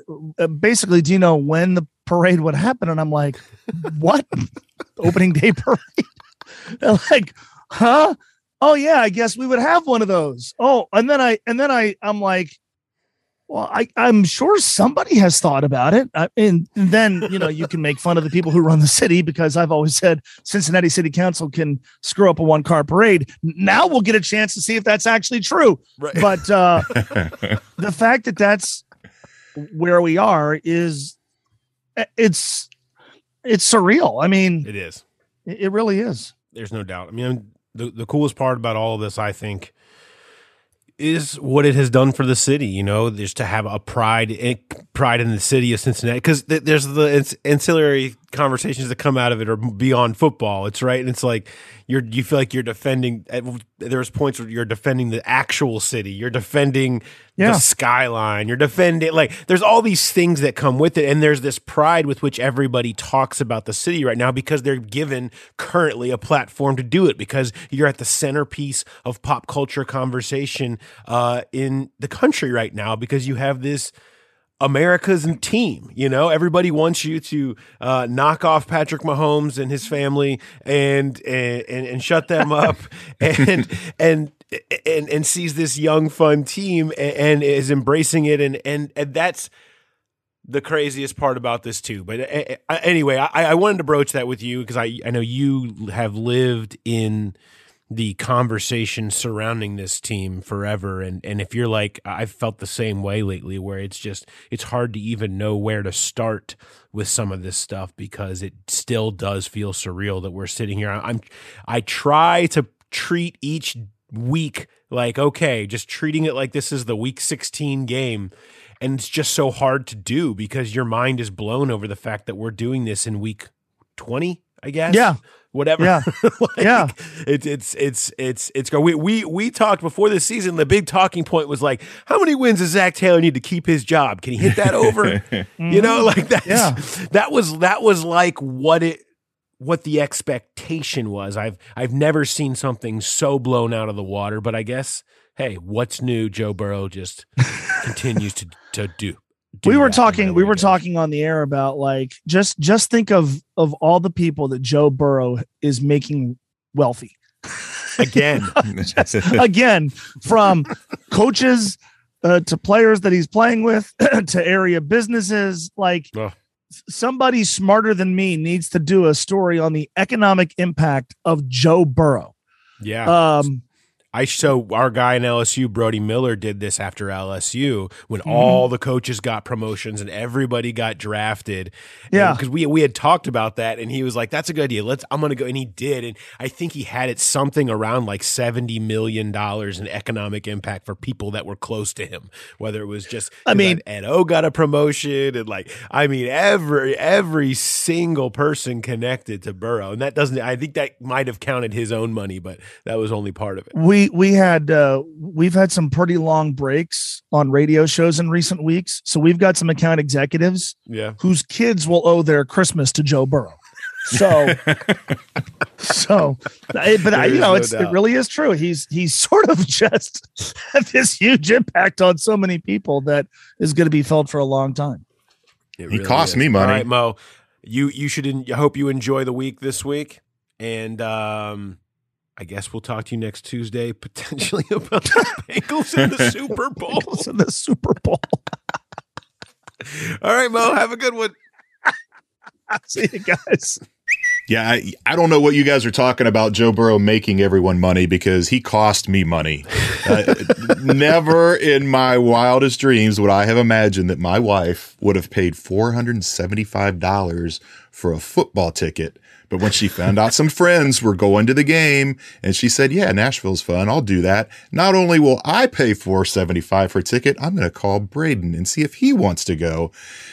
do you know when the parade would happen? And I'm like, what? Opening day parade? They're like, huh? Oh yeah, I guess we would have one of those. Oh, and then I'm like, well, I'm sure somebody has thought about it. And then, you can make fun of the people who run the city because I've always said Cincinnati City Council can screw up a 1-car parade. Now we'll get a chance to see if that's actually true. Right. But the fact that that's where we are is it's surreal. I mean, it is. It really is. There's no doubt. I mean, the coolest part about all of this, I think, is what it has done for the city, just to have a pride in the city of Cincinnati, because there's the ancillary conversations that come out of it are beyond football. It's right. And it's like, you feel like you're defending, there's points where you're defending the actual city. You're defending the skyline. You're defending, there's all these things that come with it. And there's this pride with which everybody talks about the city right now because they're given currently a platform to do it, because you're at the centerpiece of pop culture conversation in the country right now, because you have this America's team. Everybody wants you to knock off Patrick Mahomes and his family and shut them up and sees this young, fun team and is embracing it. And that's the craziest part about this too. But anyway, I wanted to broach that with you because I know you have lived in the conversation surrounding this team forever. And if you're like, I've felt the same way lately, where it's hard to even know where to start with some of this stuff, because it still does feel surreal that we're sitting here. I try to treat each week like, okay, just treating it like this is the week 16 game. And it's just so hard to do because your mind is blown over the fact that we're doing this in week 20, I guess. Yeah. Whatever. Yeah. Yeah. It's we talked before this season. The big talking point was like, how many wins does Zach Taylor need to keep his job? Can he hit that over? You know, like that was like what the expectation was. I've never seen something so blown out of the water, but I guess, hey, what's new? Joe Burrow just continues to do. We were talking on the air about like just think of all the people that Joe Burrow is making wealthy. Again, from coaches to players that he's playing with to area businesses. Like somebody smarter than me needs to do a story on the economic impact of Joe Burrow. Yeah. So our guy in LSU, Brody Miller, did this after LSU when all the coaches got promotions and everybody got drafted. Yeah, because we had talked about that, and he was like, "That's a good idea. I'm going to go," and he did. And I think he had it something around like $70 million in economic impact for people that were close to him. Whether it was just, Ed O got a promotion, and every single person connected to Burrow, and that doesn't. I think that might have counted his own money, but that was only part of it. We've had some pretty long breaks on radio shows in recent weeks. So we've got some account executives whose kids will owe their Christmas to Joe Burrow. It really is true. He's sort of just had this huge impact on so many people that is going to be felt for a long time. He cost me money. All right, Mo, you should. I hope you enjoy the week this week, and I guess we'll talk to you next Tuesday, potentially about the Bengals in the Super Bowl. All right, Mo, have a good one. See you guys. Yeah, I don't know what you guys are talking about, Joe Burrow making everyone money, because he cost me money. Never in my wildest dreams would I have imagined that my wife would have paid $475 for a football ticket. But when she found out some friends were going to the game and she said, yeah, Nashville's fun, I'll do that. Not only will I pay $475 for a ticket, I'm going to call Braden and see if he wants to go.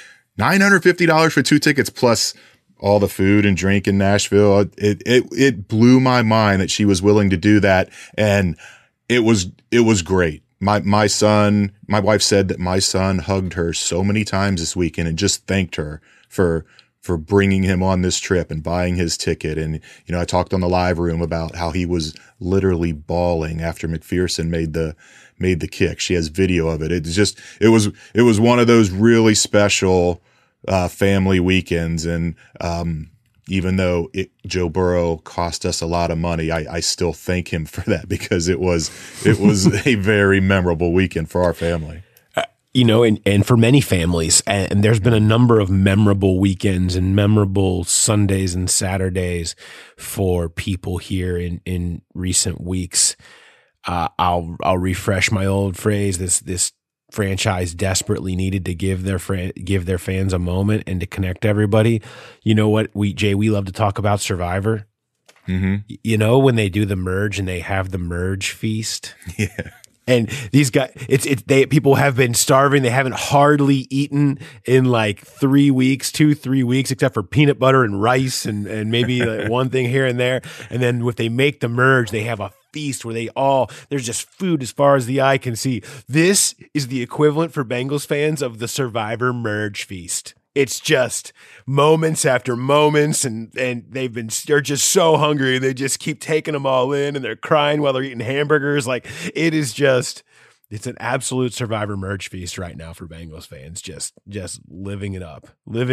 $950 for 2 tickets plus all the food and drink in Nashville. It blew my mind that she was willing to do that. And it was great. My wife said that my son hugged her so many times this weekend and just thanked her for bringing him on this trip and buying his ticket. And, I talked on the live room about how he was literally bawling after McPherson made the kick. She has video of it. It was one of those really special, family weekends. And, even though Joe Burrow cost us a lot of money, I still thank him for that because it was a very memorable weekend for our family. And for many families, and there's been a number of memorable weekends and memorable Sundays and Saturdays for people here in recent weeks. I'll refresh my old phrase. This franchise desperately needed to give their fans a moment and to connect everybody. You know what, we love to talk about Survivor. Mm-hmm. When they do the merge and they have the merge feast. Yeah. And these guys, people have been starving. They haven't hardly eaten in like 3 weeks, 2-3 weeks, except for peanut butter and rice and maybe like one thing here and there. And then if they make the merge, they have a feast where there's just food as far as the eye can see. This is the equivalent for Bengals fans of the Survivor merge feast. It's just moments after moments, and they're just so hungry, and they just keep taking them all in, and they're crying while they're eating hamburgers. Like it's an absolute Survivor merge feast right now for Bengals fans. Just living it up.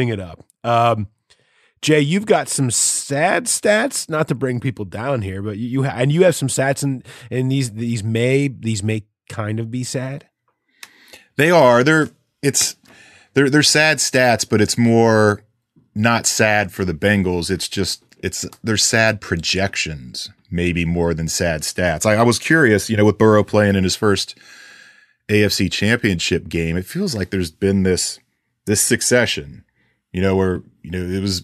Jay, you've got some sad stats, not to bring people down here, but you have some stats, and these may kind of be sad. They are. They're sad stats, but it's more not sad for the Bengals. They're sad projections, maybe more than sad stats. I was curious, with Burrow playing in his first AFC Championship game, it feels like there's been this succession, where it was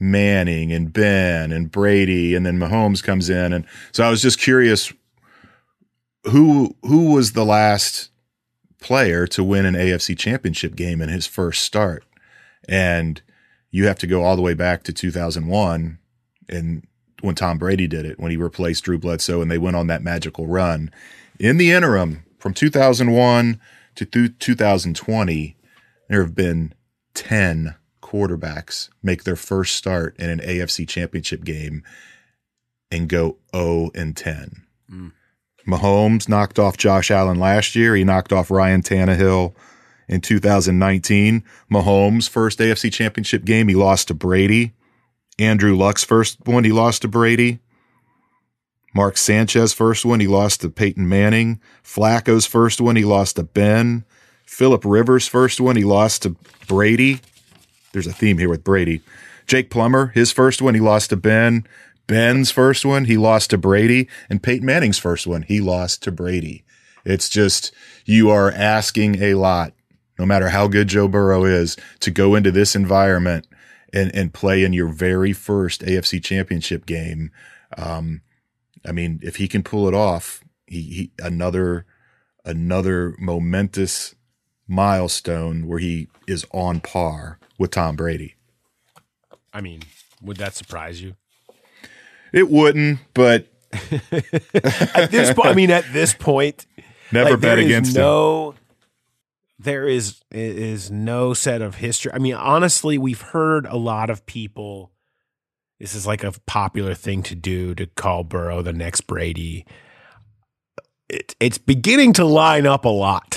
Manning and Ben and Brady, and then Mahomes comes in. And so I was just curious, who was the last player to win an AFC championship game in his first start? And you have to go all the way back to 2001 and when Tom Brady did it, when he replaced Drew Bledsoe and they went on that magical run. In the interim, from 2001 to 2020, there have been 10 quarterbacks make their first start in an AFC championship game and go 0-10. Mahomes knocked off Josh Allen last year. He knocked off Ryan Tannehill in 2019. Mahomes' first AFC championship game, he lost to Brady. Andrew Luck's first one, he lost to Brady. Mark Sanchez first one, he lost to Peyton Manning. Flacco's first one, he lost to Ben. Phillip Rivers' first one, he lost to Brady. There's a theme here with Brady. Jake Plummer, his first one, he lost to Ben. Ben's first one, he lost to Brady. And Peyton Manning's first one, he lost to Brady. It's just, you are asking a lot, no matter how good Joe Burrow is, to go into this environment and play in your very first AFC championship game. I mean, if he can pull it off, he another momentous milestone where he is on par with Tom Brady. I mean, would that surprise you? It wouldn't, but at this point, never bet against him. There is no set of history. I mean, honestly, we've heard a lot of people. This is like a popular thing to do, to call Burrow the next Brady. It's beginning to line up a lot.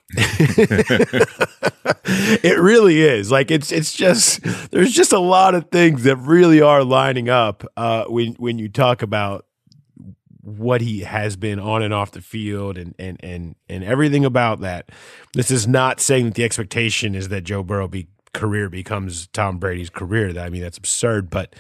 It really is. Like it's just, there's just a lot of things that really are lining up when you talk about what he has been on and off the field and everything about that. This is not saying that the expectation is that Joe Burrow career becomes Tom Brady's career. I mean, that's absurd, but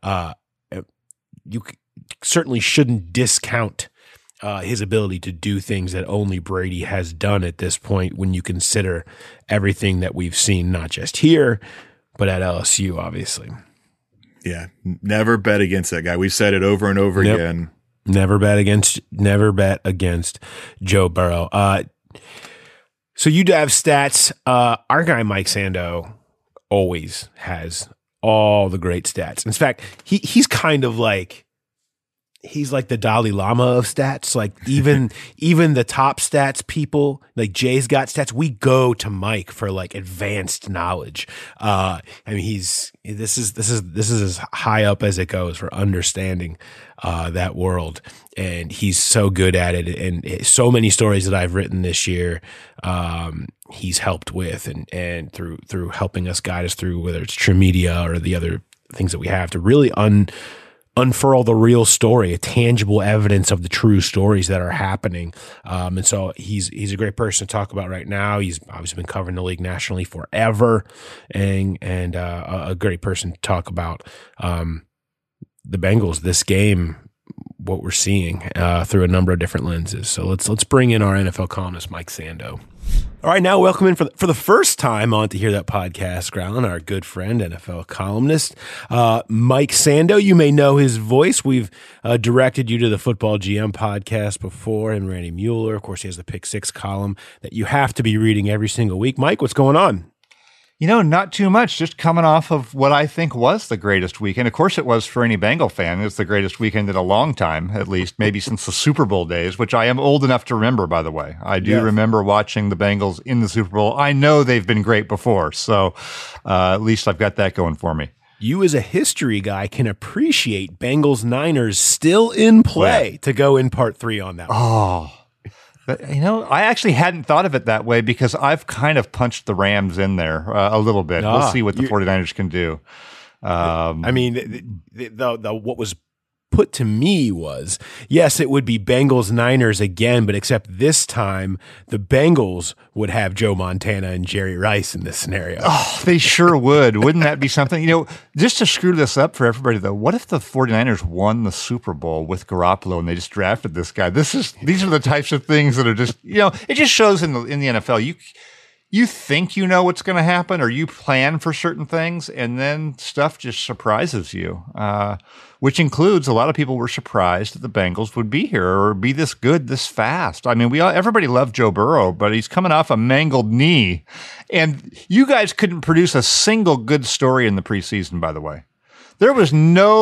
you certainly shouldn't discount his ability to do things that only Brady has done at this point when you consider everything that we've seen, not just here, but at LSU, obviously. Yeah. Never bet against that guy. We've said it over and over again. Never bet against Joe Burrow. So you do have stats. Our guy, Mike Sando, always has all the great stats. In fact, he's kind of like, he's like the Dalai Lama of stats. Like even the top stats people, like Jay's got stats. We go to Mike for like advanced knowledge. I mean, this is as high up as it goes for understanding that world, and he's so good at it. And so many stories that I've written this year, he's helped with, and through helping us, guide us through, whether it's True Media or the other things that we have to really unfurl the real story, a tangible evidence of the true stories that are happening. And so he's a great person to talk about right now. He's obviously been covering the league nationally forever, and a great person to talk about the Bengals, this game, what we're seeing through a number of different lenses. So let's bring in our NFL columnist, Mike Sando. All right, now welcome in for the first time on To Hear That Podcast, Growlin', our good friend, NFL columnist, Mike Sando. You may know his voice. We've directed you to the Football GM podcast before, and Randy Mueller. Of course, he has the Pick Six column that you have to be reading every single week. Mike, what's going on? You know, not too much. Just coming off of what I think was the greatest weekend. Of course, it was for any Bengal fan. It's the greatest weekend in a long time, at least, maybe since the Super Bowl days, which I am old enough to remember, by the way. I do remember watching the Bengals in the Super Bowl. I know they've been great before, so at least I've got that going for me. You, as a history guy, can appreciate Bengals-Niners still in play to go in part 3 on that one. Oh, but, you know, I actually hadn't thought of it that way because I've kind of punched the Rams in there a little bit. We'll see what the 49ers can do. I mean, the what was put to me was, yes, it would be Bengals-Niners again, but except this time the Bengals would have Joe Montana and Jerry Rice in this scenario. Oh, they sure would. Wouldn't that be something? You know, just to screw this up for everybody, though, what if the 49ers won the Super Bowl with Garoppolo and they just drafted this guy? These are the types of things that are just, you know, it just shows in the NFL. you think you know what's going to happen, or you plan for certain things, and then stuff just surprises you, which includes a lot of people were surprised that the Bengals would be here or be this good this fast. I mean, everybody loved Joe Burrow, but he's coming off a mangled knee, and you guys couldn't produce a single good story in the preseason, by the way. There was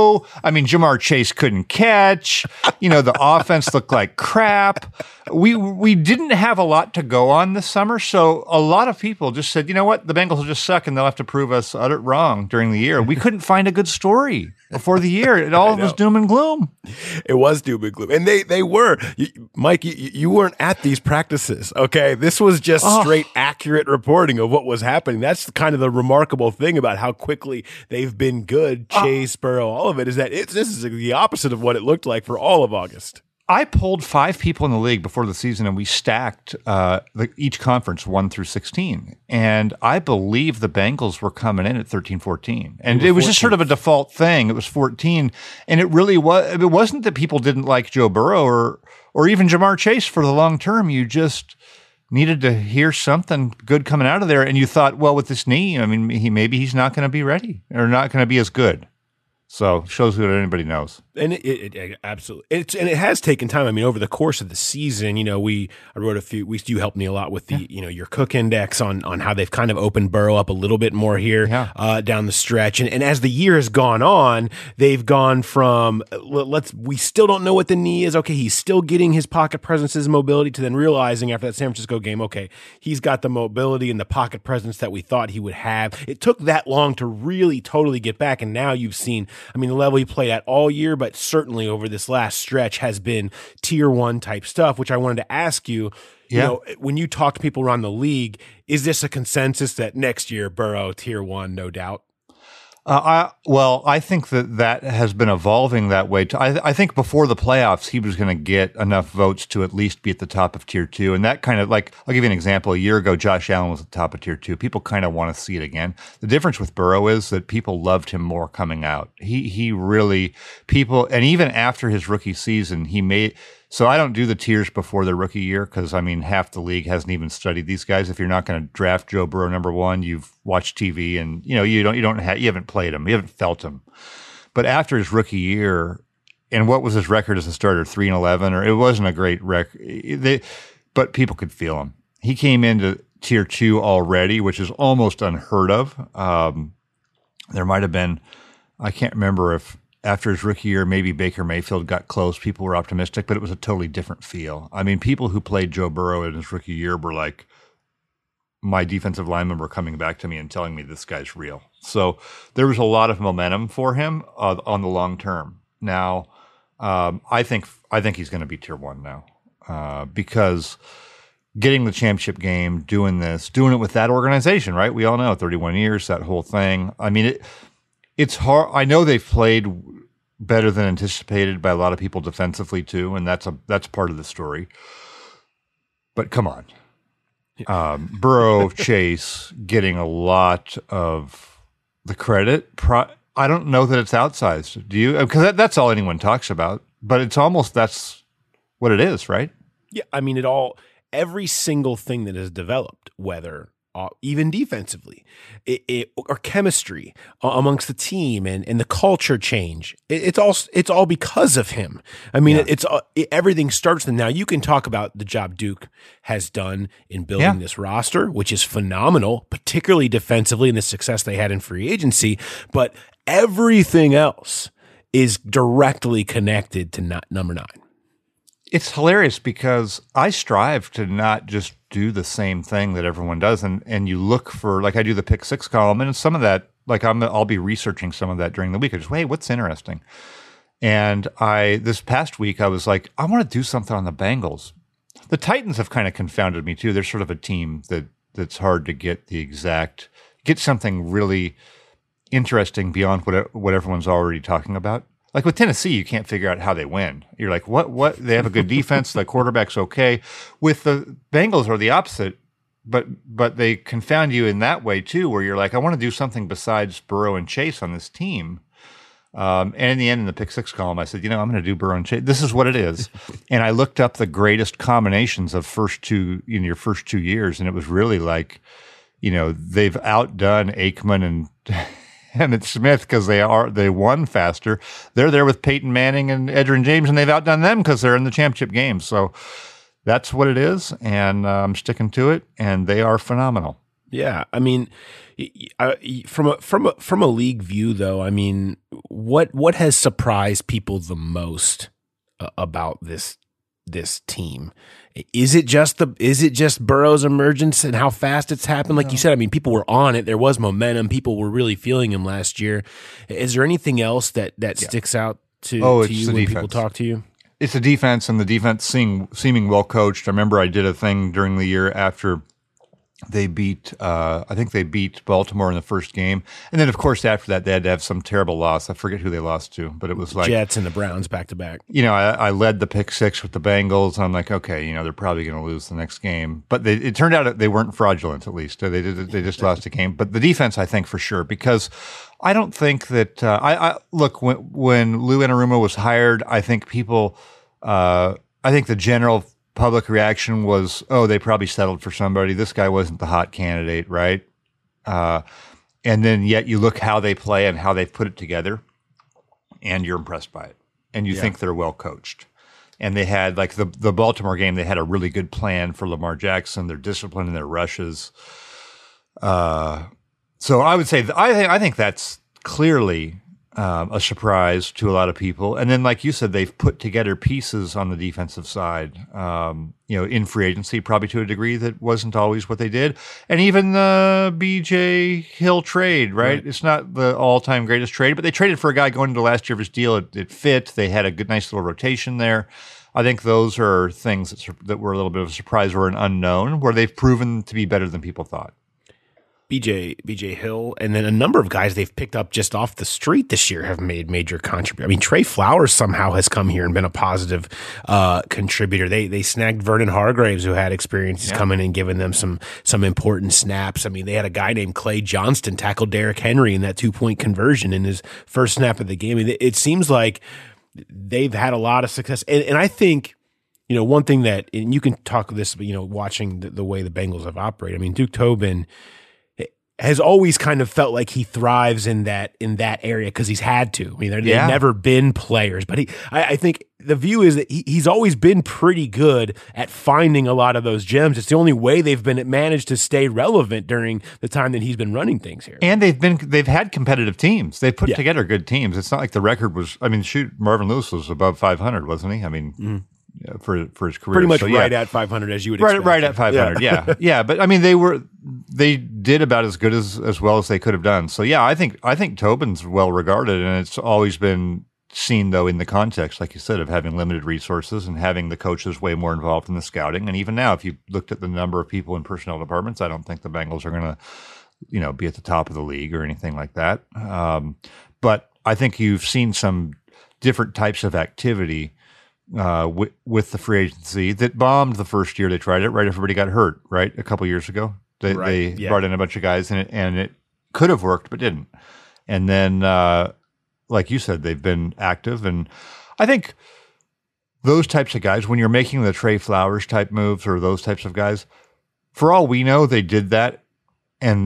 Jamar Chase couldn't catch. The offense looked like crap. We didn't have a lot to go on this summer, so a lot of people just said, you know what, the Bengals will just suck and they'll have to prove us wrong during the year. We couldn't find a good story before the year. It all was doom and gloom. It was doom and gloom. And they were. Mike, you weren't at these practices, okay? This was just straight accurate reporting of what was happening. That's kind of the remarkable thing about how quickly they've been good. Chase, Burrow, all of it is that this is the opposite of what it looked like for all of August. I polled 5 people in the league before the season, and we stacked each conference 1 through 16. And I believe the Bengals were coming in at 13-14. And it was just sort of a default thing. It was 14. And it really was. It wasn't that people didn't like Joe Burrow or even Jamar Chase for the long term. You just needed to hear something good coming out of there. And you thought, well, with this knee, I mean, he's not going to be ready or not going to be as good. So shows what anybody knows. And it absolutely, it has taken time. I mean, over the course of the season, I wrote a few. You helped me a lot with the, your Cook Index on how they've kind of opened Burrow up a little bit more here down the stretch. And as the year has gone on, they've gone from we still don't know what the knee is. Okay, he's still getting his pocket presence, his mobility, to then realizing after that San Francisco game, okay, he's got the mobility and the pocket presence that we thought he would have. It took that long to really totally get back, and now you've seen. I mean, the level he played at all year, but certainly over this last stretch has been tier 1 type stuff, which I wanted to ask you, when you talk to people around the league, is this a consensus that next year Burrow tier 1, no doubt? I think that has been evolving that way. I think before the playoffs, he was going to get enough votes to at least be at the top of tier 2. And that kind of I'll give you an example. A year ago, Josh Allen was at the top of tier 2. People kind of want to see it again. The difference with Burrow is that people loved him more coming out. He really, and even after his rookie season, so I don't do the tiers before the rookie year because, half the league hasn't even studied these guys. If you're not going to draft Joe Burrow number 1, you've watched TV and, you haven't played him. You haven't felt him. But after his rookie year, and what was his record as a starter, 3-11, or it wasn't a great record, but people could feel him. He came into tier 2 already, which is almost unheard of. There might have been, I can't remember if, after his rookie year, maybe Baker Mayfield got close. People were optimistic, but it was a totally different feel. I mean, people who played Joe Burrow in his rookie year were like, my defensive linemen were coming back to me and telling me this guy's real. So there was a lot of momentum for him on the long term. Now, I think he's going to be tier 1 now because getting the championship game, doing it with that organization, right? We all know 31 years, that whole thing. I mean, it's hard. I know they've played better than anticipated by a lot of people defensively too, and that's part of the story. But come on, Burrow, Chase getting a lot of the credit. I don't know that it's outsized. Do you? Because that's all anyone talks about. But it's almost that's what it is, right? Yeah, I mean, every single thing that is developed, whether even defensively, or chemistry amongst the team and the culture change. It's all because of him. I mean, everything starts then. Now you can talk about the job Duke has done in building this roster, which is phenomenal, particularly defensively, and the success they had in free agency. But everything else is directly connected to number 9. It's hilarious because I strive to not just do the same thing that everyone does. And you look for, like I do the pick 6 column, and some of that, like I'll be researching some of that during the week. I just, hey, what's interesting? And this past week, I was like, I want to do something on the Bengals. The Titans have kind of confounded me too. They're sort of a team that's hard to get something really interesting beyond what everyone's already talking about. Like with Tennessee, you can't figure out how they win. You're like, what? They have a good defense. The quarterback's okay. With the Bengals are the opposite, but they confound you in that way too, where you're like, I want to do something besides Burrow and Chase on this team. And in the end, in the pick six column, I said, I'm going to do Burrow and Chase. This is what it is. And I looked up the greatest combinations of your first 2 years, and it was really like, they've outdone Aikman and Emmitt Smith because they won faster. They're there with Peyton Manning and Edgerrin James, and they've outdone them because they're in the championship game. So that's what it is, and I'm sticking to it. And they are phenomenal. Yeah, I mean, from a league view, though, I mean, what has surprised people the most about this team? Is it just Burrow's emergence and how fast it's happened? Like you said, I mean, people were on it. There was momentum. People were really feeling him last year. Is there anything else that sticks out to you when people talk to you? It's the defense, and the defense seeming well coached. I remember I did a thing during the year after they beat, I think they beat Baltimore in the first game. And then, of course, after that, they had to have some terrible loss. I forget who they lost to, but it was like Jets and the Browns back to back. I led the pick six with the Bengals. I'm like, okay, they're probably going to lose the next game. But it turned out they weren't fraudulent, at least. They just lost a game. But the defense, I think, for sure, because I don't think that look, when Lou Anarumo was hired, I think people, I think the general public reaction was, they probably settled for somebody. This guy wasn't the hot candidate, right? And then yet you look how they play and how they've put it together, and you're impressed by it. And you think they're well coached. And they had, like the Baltimore game, they had a really good plan for Lamar Jackson, their discipline and their rushes. So I would say, I think that's clearly a surprise to a lot of people. And then, like you said, they've put together pieces on the defensive side, in free agency, probably to a degree that wasn't always what they did. And even the BJ Hill trade, right? It's not the all-time greatest trade, but they traded for a guy going into last year of his deal. It fit. They had a good, nice little rotation there. I think those are things that were a little bit of a surprise or an unknown, where they've proven to be better than people thought. BJ Hill, and then a number of guys they've picked up just off the street this year have made major contributions. I mean, Trey Flowers somehow has come here and been a positive contributor. They snagged Vernon Hargraves, who had experiences coming and giving them some important snaps. I mean, they had a guy named Clay Johnston tackle Derrick Henry in that 2-point conversion in his first snap of the game. I mean, it seems like they've had a lot of success, and I think, one thing that, and you can talk this, watching the way the Bengals have operated. I mean, Duke Tobin has always kind of felt like he thrives in that area because he's had to. I mean, they've never been players, but I think the view is that he's always been pretty good at finding a lot of those gems. It's the only way they've managed to stay relevant during the time that he's been running things here. And they've had competitive teams. They've put together good teams. It's not like the record was. I mean, Marvin Lewis was above 500, wasn't he? I mean. For his career, pretty much right at 500, as you would expect. Right at 500, yeah. But I mean, they did about as good as well as they could have done. So yeah, I think Tobin's well regarded, and it's always been seen though in the context, like you said, of having limited resources and having the coaches way more involved in the scouting. And even now, if you looked at the number of people in personnel departments, I don't think the Bengals are going to, be at the top of the league or anything like that. But I think you've seen some different types of activity. With the free agency that bombed the first year they tried it, right? Everybody got hurt, right? A couple years ago. They brought in a bunch of guys and it could have worked, but didn't. And then, like you said, they've been active. And I think those types of guys, when you're making the Trey Flowers type moves or those types of guys, for all we know, they did that and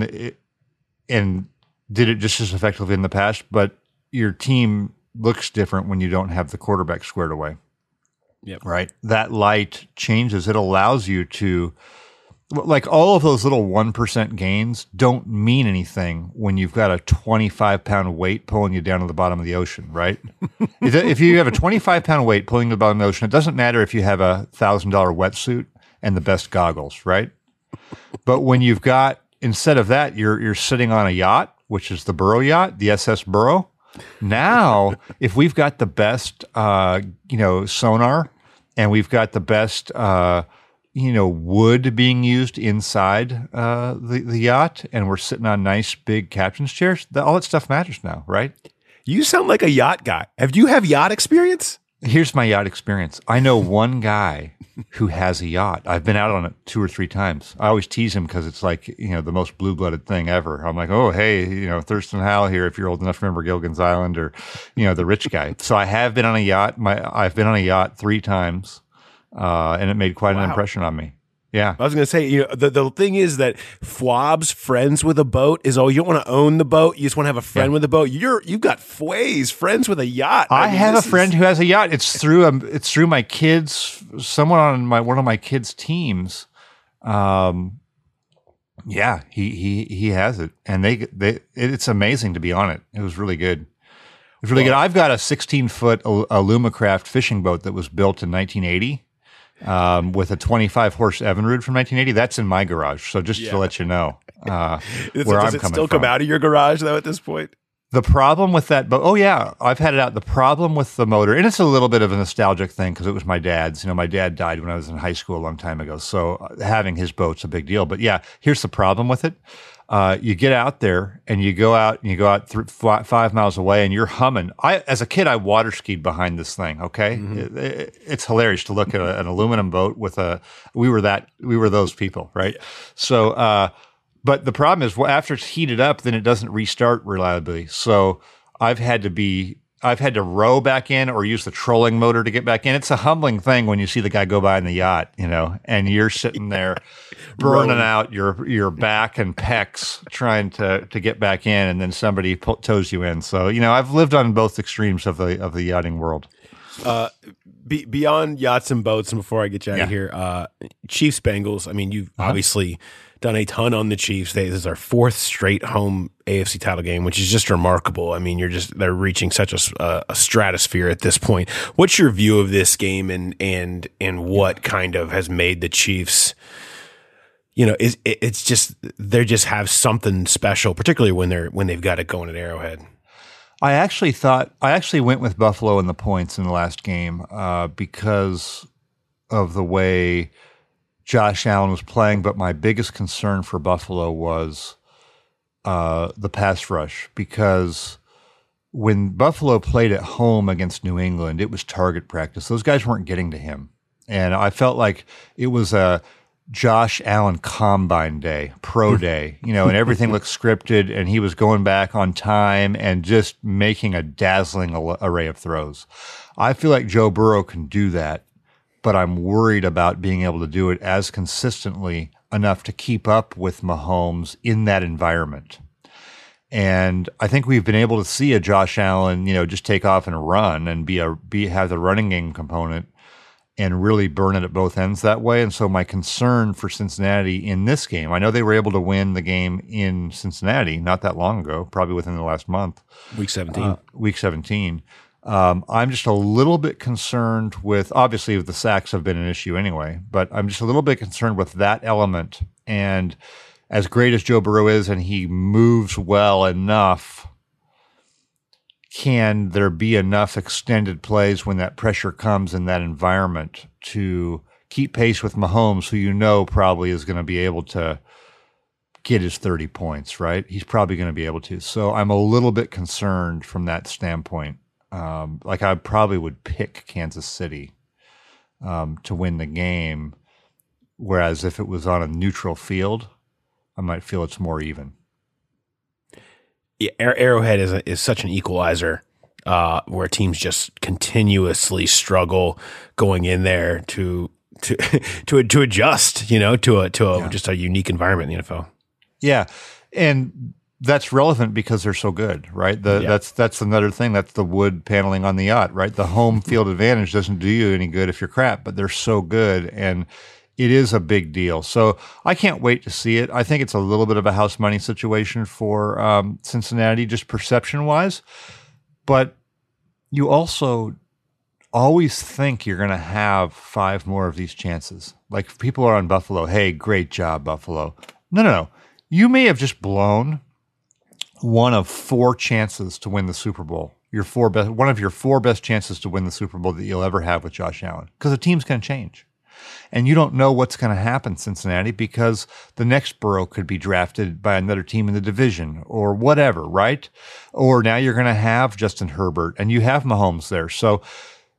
did it just as effectively in the past, but your team looks different when you don't have the quarterback squared away. Yep. Right. That light changes. It allows you to, like, all of those little 1% gains don't mean anything when you've got a 25-pound weight pulling you down to the bottom of the ocean, right? If you have a 25-pound weight pulling you to the bottom of the ocean, it doesn't matter if you have a $1,000 wetsuit and the best goggles, right? But when you've got, instead of that, you're sitting on a yacht, which is the Burrow yacht, the SS Burrow. Now, if we've got the best, sonar, and we've got the best, wood being used inside the yacht, and we're sitting on nice big captain's chairs, all that stuff matters now, right? You sound like a yacht guy. Do you have yacht experience? Here's my yacht experience. I know one guy who has a yacht. I've been out on it 2 or 3 times. I always tease him because it's like, the most blue-blooded thing ever. I'm like, oh, hey, Thurston Howell here, if you're old enough to remember Gilligan's Island, or, the rich guy. So I have been on a yacht. I've been on a yacht 3 times, and it made quite an impression on me. Yeah. I was going to say, the thing is that Fwab's friends with a boat is, you don't want to own the boat. You just want to have a friend with a boat. You've got Fways, friends with a yacht. I have a friend who has a yacht. It's through my kids, someone on one of my kids' teams. Yeah, he has it. And it's amazing to be on it. It was really good. It's really good. I've got a 16-foot Alumacraft fishing boat that was built in 1980. With a 25-horse Evinrude from 1980, that's in my garage. So just to let you know, where I'm coming from. Does it still come out of your garage though at this point? The problem with that boat, I've had it out. The problem with the motor, and it's a little bit of a nostalgic thing because it was my dad's. My dad died when I was in high school a long time ago, so having his boat's a big deal. But yeah, here's the problem with it. You get out there and you go out 5 miles away and you're humming. As a kid, I water skied behind this thing. Okay. Mm-hmm. It's hilarious to look at an aluminum boat we were those people. Right. Yeah. So, but the problem is after it's heated up, then it doesn't restart reliably. So I've had to row back in or use the trolling motor to get back in. It's a humbling thing when you see the guy go by in the yacht, and you're sitting there burning out your back and pecs trying to get back in, and then somebody tows you in. So, I've lived on both extremes of the yachting world. Beyond yachts and boats, and before I get you out of here, Chiefs Bengals. I mean, you've obviously done a ton on the Chiefs. This is our 4th straight home AFC title game, which is just remarkable. I mean, they're reaching such a stratosphere at this point. What's your view of this game and what kind of has made the Chiefs? It's just they just have something special, particularly when they've got it going at Arrowhead. I actually went with Buffalo in the points in the last game because of the way Josh Allen was playing, but my biggest concern for Buffalo was the pass rush, because when Buffalo played at home against New England, it was target practice. Those guys weren't getting to him. And I felt like it was a Josh Allen combine day, pro day, and everything looked scripted, and he was going back on time and just making a dazzling array of throws. I feel like Joe Burrow can do that, but I'm worried about being able to do it as consistently enough to keep up with Mahomes in that environment. And I think we've been able to see a Josh Allen, just take off and run and have the running game component and really burn it at both ends that way. And so my concern for Cincinnati in this game, I know they were able to win the game in Cincinnati not that long ago, probably within the last month. Week 17. I'm just a little bit concerned with, obviously the sacks have been an issue anyway, but I'm just a little bit concerned with that element. And as great as Joe Burrow is, and he moves well enough, can there be enough extended plays when that pressure comes in that environment to keep pace with Mahomes, who probably is going to be able to get his 30 points, right? He's probably going to be able to. So I'm a little bit concerned from that standpoint. I probably would pick Kansas City to win the game, whereas if it was on a neutral field, I might feel it's more even. Yeah, Arrowhead is such an equalizer where teams just continuously struggle going in there to adjust, just a unique environment in the NFL. Yeah, and that's relevant because they're so good, right? That's another thing. That's the wood paneling on the yacht, right? The home field advantage doesn't do you any good if you're crap, but they're so good, and it is a big deal. So I can't wait to see it. I think it's a little bit of a house money situation for Cincinnati, just perception-wise. But you also always think you're going to have 5 more of these chances. Like if people are on Buffalo, hey, great job, Buffalo. No. You may have just blown one of 4 chances to win the Super Bowl. One of your 4 best chances to win the Super Bowl that you'll ever have with Josh Allen, because the team's going to change. And you don't know what's going to happen, Cincinnati, because the next Burrow could be drafted by another team in the division or whatever, right? Or now you're going to have Justin Herbert and you have Mahomes there. So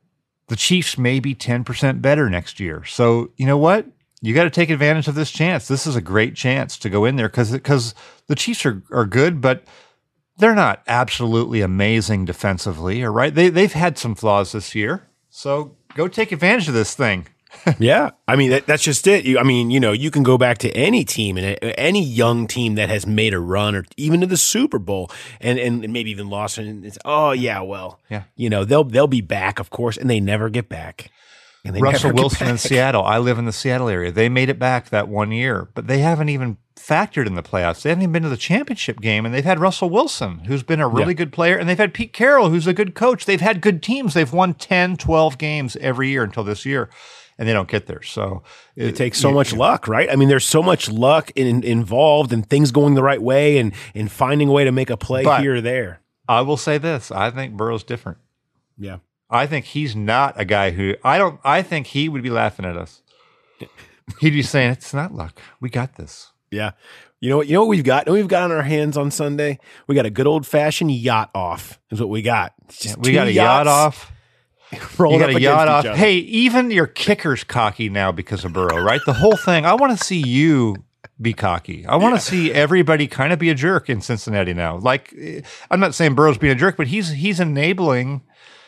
the Chiefs may be 10% better next year. So you know what? You got to take advantage of this chance. This is a great chance to go in there because the Chiefs are good, but they're not absolutely amazing defensively. All right, they've had some flaws this year, so go take advantage of this thing. Yeah, I mean that's just it. You can go back to any team and any young team that has made a run or even to the Super Bowl and maybe even lost. And it's they'll be back, of course, and they never get back. Russell Wilson in Seattle. I live in the Seattle area. They made it back that one year, but they haven't even factored in the playoffs. They haven't even been to the championship game, and they've had Russell Wilson, who's been a really good player, and they've had Pete Carroll, who's a good coach. They've had good teams. They've won 10, 12 games every year until this year, and they don't get there. So it takes so much luck, right? I mean, there's so much luck involved and things going the right way and finding a way to make a play here or there. I will say this. I think Burrow's different. Yeah. I think he's not a guy who I think he would be laughing at us. He'd be saying, "It's not luck. We got this." Yeah. You know what we've got? We've got on our hands on Sunday. We got a good old fashioned yacht off. Is what we got. We got a yacht off. You got a yacht off. Hey, even your kicker's cocky now because of Burrow, right? The whole thing. I want to see you be cocky. I want to see everybody kind of be a jerk in Cincinnati now. Like, I'm not saying Burrow's being a jerk, but he's enabling.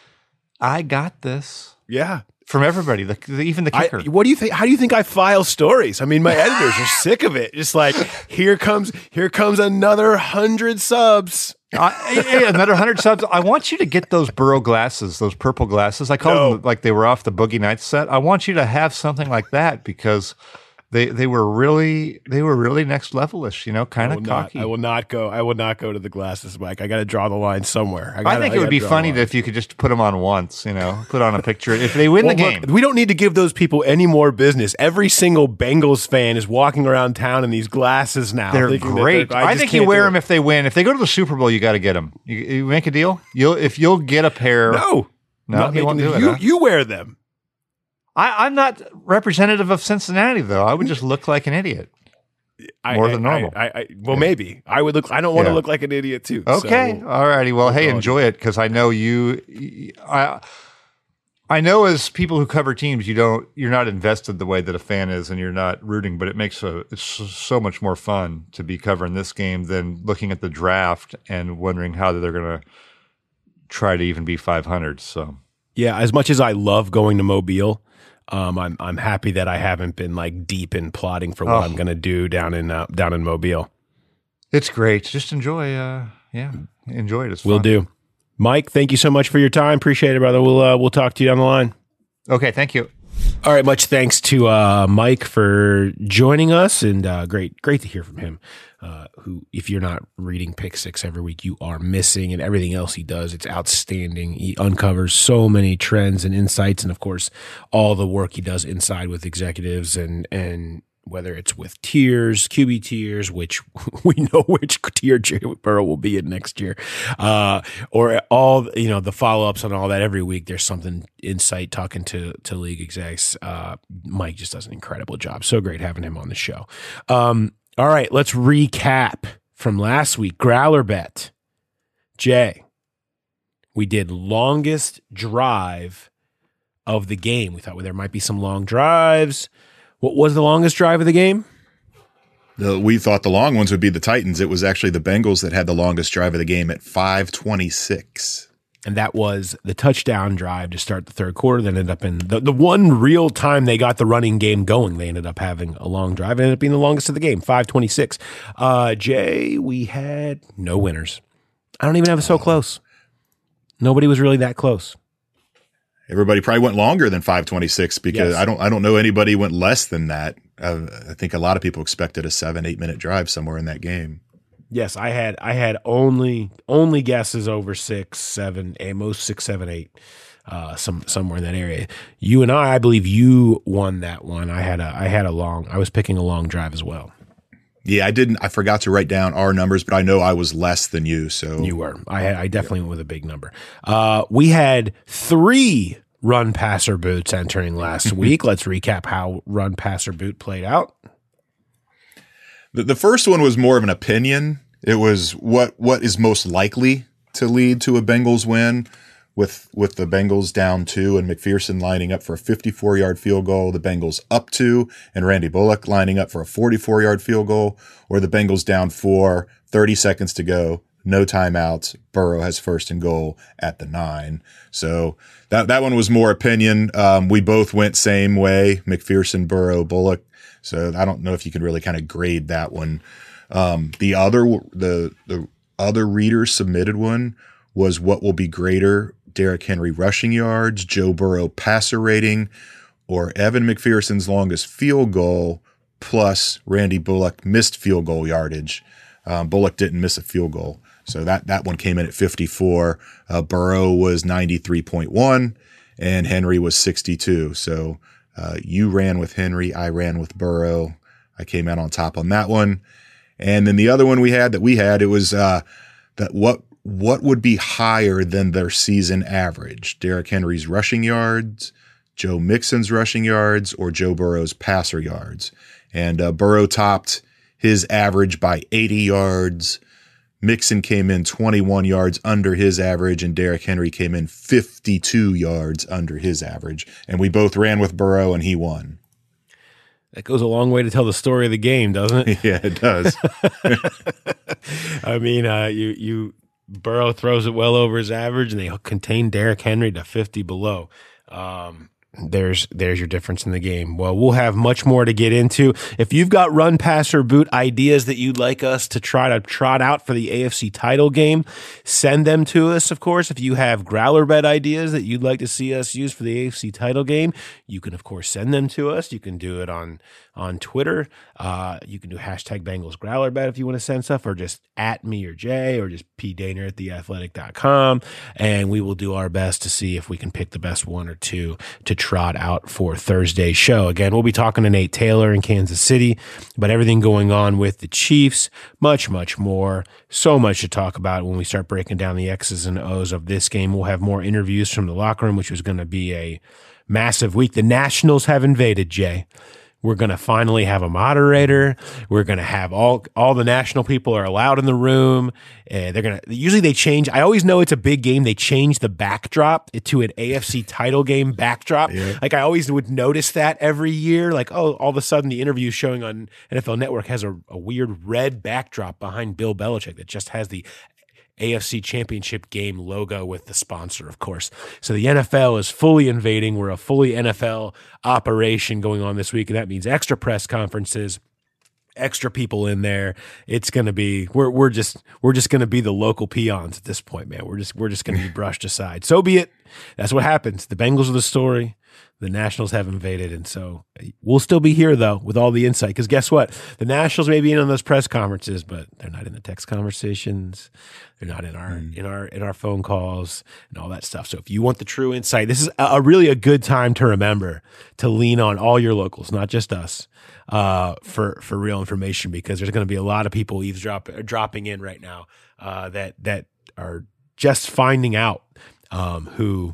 I got this. Yeah. From everybody, even the kicker. What do you think? How do you think I file stories? I mean, my editors are sick of it. Just like, here comes another 100 subs. Another 100 subs. I want you to get those Burrow glasses, those purple glasses. I call them like they were off the Boogie Nights set. I want you to have something like that because they were really next levelish, kind of cocky. I will not go to the glasses, Mike. I got to draw the line somewhere. I think it would be funny if you could just put them on once, put on a picture. If they win the game. Look, we don't need to give those people any more business. Every single Bengals fan is walking around town in these glasses now. They're great. I think you wear them if they win. If they go to the Super Bowl, you got to get them. You make a deal? If you'll get a pair. No, you won't do it. Huh? You wear them. I'm not representative of Cincinnati, though. I would just look like an idiot. More than normal. Maybe. I would look. I don't want to look like an idiot, too. Okay. So, all righty. Well, hey, enjoy it because I know I know as people who cover teams, you're not invested the way that a fan is and you're not rooting, but it makes it's so much more fun to be covering this game than looking at the draft and wondering how they're going to try to even be 500. So, yeah, as much as I love going to Mobile, I'm happy that I haven't been like deep in plotting for what I'm going to do down in Mobile. It's great. Just enjoy. Enjoy it. It's fun. Will do. Mike, thank you so much for your time. Appreciate it, brother. We'll talk to you down the line. Okay, thank you. All right, much thanks to Mike for joining us, and great to hear from him. Who, if you're not reading Pick Six every week, you are missing, and everything else he does, it's outstanding. He uncovers so many trends and insights, and of course, all the work he does inside with executives and whether it's with tiers, QB tiers, which we know which tier Joe Burrow will be in next year, or all the follow-ups on all that every week. There's something insight talking to league execs. Mike just does an incredible job. So great having him on the show. All right, let's recap from last week. Growler bet. Jay, we did longest drive of the game. We thought there might be some long drives. What was the longest drive of the game? We thought the long ones would be the Titans. It was actually the Bengals that had the longest drive of the game at 5:26. And that was the touchdown drive to start the third quarter. That ended up in the one real time they got the running game going. They ended up having a long drive. It ended up being the longest of the game, 5:26. Jay, we had no winners. I don't even have it so close. Nobody was really that close. Everybody probably went longer than 5:26 because I don't know anybody went less than that. I think a lot of people expected a 7-8 minute drive somewhere in that game. Yes, I had only guesses over 6, 7, most 6, 7, 8, somewhere in that area. You and I believe you won that one. I was picking a long drive as well. Yeah, I forgot to write down our numbers, but I know I was less than you. So you were. I definitely went with a big number. We had 3 run passer boots entering last week. Let's recap how run passer boot played out. The first one was more of an opinion. It was what is most likely to lead to a Bengals win. with the Bengals down 2 and McPherson lining up for a 54-yard field goal, the Bengals up 2 and Randy Bullock lining up for a 44-yard field goal, or the Bengals down 4, 30 seconds to go, no timeouts, Burrow has first and goal at the 9. So that one was more opinion. We both went same way, McPherson, Burrow, Bullock. So I don't know if you can really kind of grade that one. The other readers submitted one was what will be greater, Derrick Henry rushing yards, Joe Burrow passer rating, or Evan McPherson's longest field goal plus Randy Bullock missed field goal yardage. Bullock didn't miss a field goal. So that one came in at 54. Burrow was 93.1 and Henry was 62. So you ran with Henry. I ran with Burrow. I came out on top on that one. And then the other one we had, it was that what would be higher than their season average? Derrick Henry's rushing yards, Joe Mixon's rushing yards, or Joe Burrow's passer yards? And Burrow topped his average by 80 yards. Mixon came in 21 yards under his average, and Derrick Henry came in 52 yards under his average. And we both ran with Burrow, and he won. That goes a long way to tell the story of the game, doesn't it? Yeah, it does. I mean, Burrow throws it well over his average, and they contain Derrick Henry to 50 below. There's your difference in the game. Well, we'll have much more to get into. If you've got run, pass, or boot ideas that you'd like us to try to trot out for the AFC title game, send them to us, of course. If you have growler bet ideas that you'd like to see us use for the AFC title game, you can, of course, send them to us. You can do it on Twitter. You can do hashtag Bengals growler bet if you want to send stuff, or just at me or Jay, or just pdaner at theathletic.com. And we will do our best to see if we can pick the best one or two to trot out for Thursday's show. Again, we'll be talking to Nate Taylor in Kansas City about everything going on with the Chiefs, much, much more. So much to talk about when we start breaking down the X's and O's of this game. We'll have more interviews from the locker room, which was going to be a massive week. The Nationals have invaded, Jay. We're going to finally have a moderator. We're going to have all the national people are allowed in the room. Usually they change. I always know it's a big game. They change the backdrop to an AFC title game backdrop. Yeah. Like I always would notice that every year. Like, oh, all of a sudden the interview showing on NFL Network has a weird red backdrop behind Bill Belichick that just has the AFC Championship game logo with the sponsor, of course. So the NFL is fully invading. We're a fully NFL operation going on this week, and that means extra press conferences, extra people in there. It's going to be we're just going to be the local peons at this point, man. We're just going to be brushed aside. So be it. That's what happens. The Bengals are the story. The Nationals have invaded, and so we'll still be here, though, with all the insight. Because guess what? The Nationals may be in on those press conferences, but they're not in the text conversations. They're not in our phone calls and all that stuff. So if you want the true insight, this is really a good time to remember to lean on all your locals, not just us, for real information. Because there's going to be a lot of people dropping in right now that are just finding out who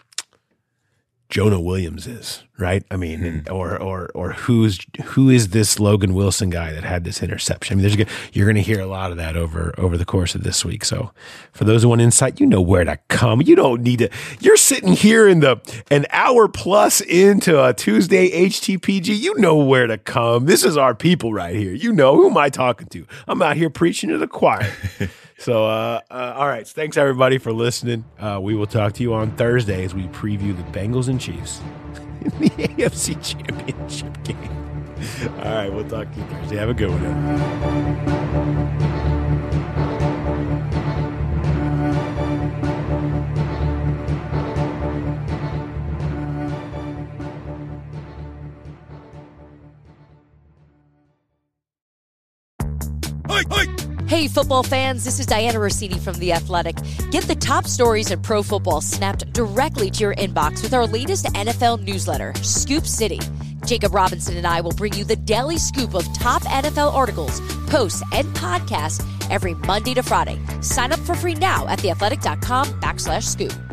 Jonah Williams is, right? I mean, or who is this Logan Wilson guy that had this interception? I mean, you're going to hear a lot of that over the course of this week. So for those who want insight, you know where to come. You don't need to. You're sitting here in an hour plus into a Tuesday HTPG. You know where to come. This is our people right here. You know, who am I talking to? I'm out here preaching to the choir. So, all right. Thanks, everybody, for listening. We will talk to you on Thursday as we preview the Bengals and Chiefs in the AFC Championship game. All right. We'll talk to you Thursday. Have a good one, Hey, football fans, this is Diana Rossini from The Athletic. Get the top stories in pro football snapped directly to your inbox with our latest NFL newsletter, Scoop City. Jacob Robinson and I will bring you the daily scoop of top NFL articles, posts, and podcasts every Monday to Friday. Sign up for free now at theathletic.com/scoop.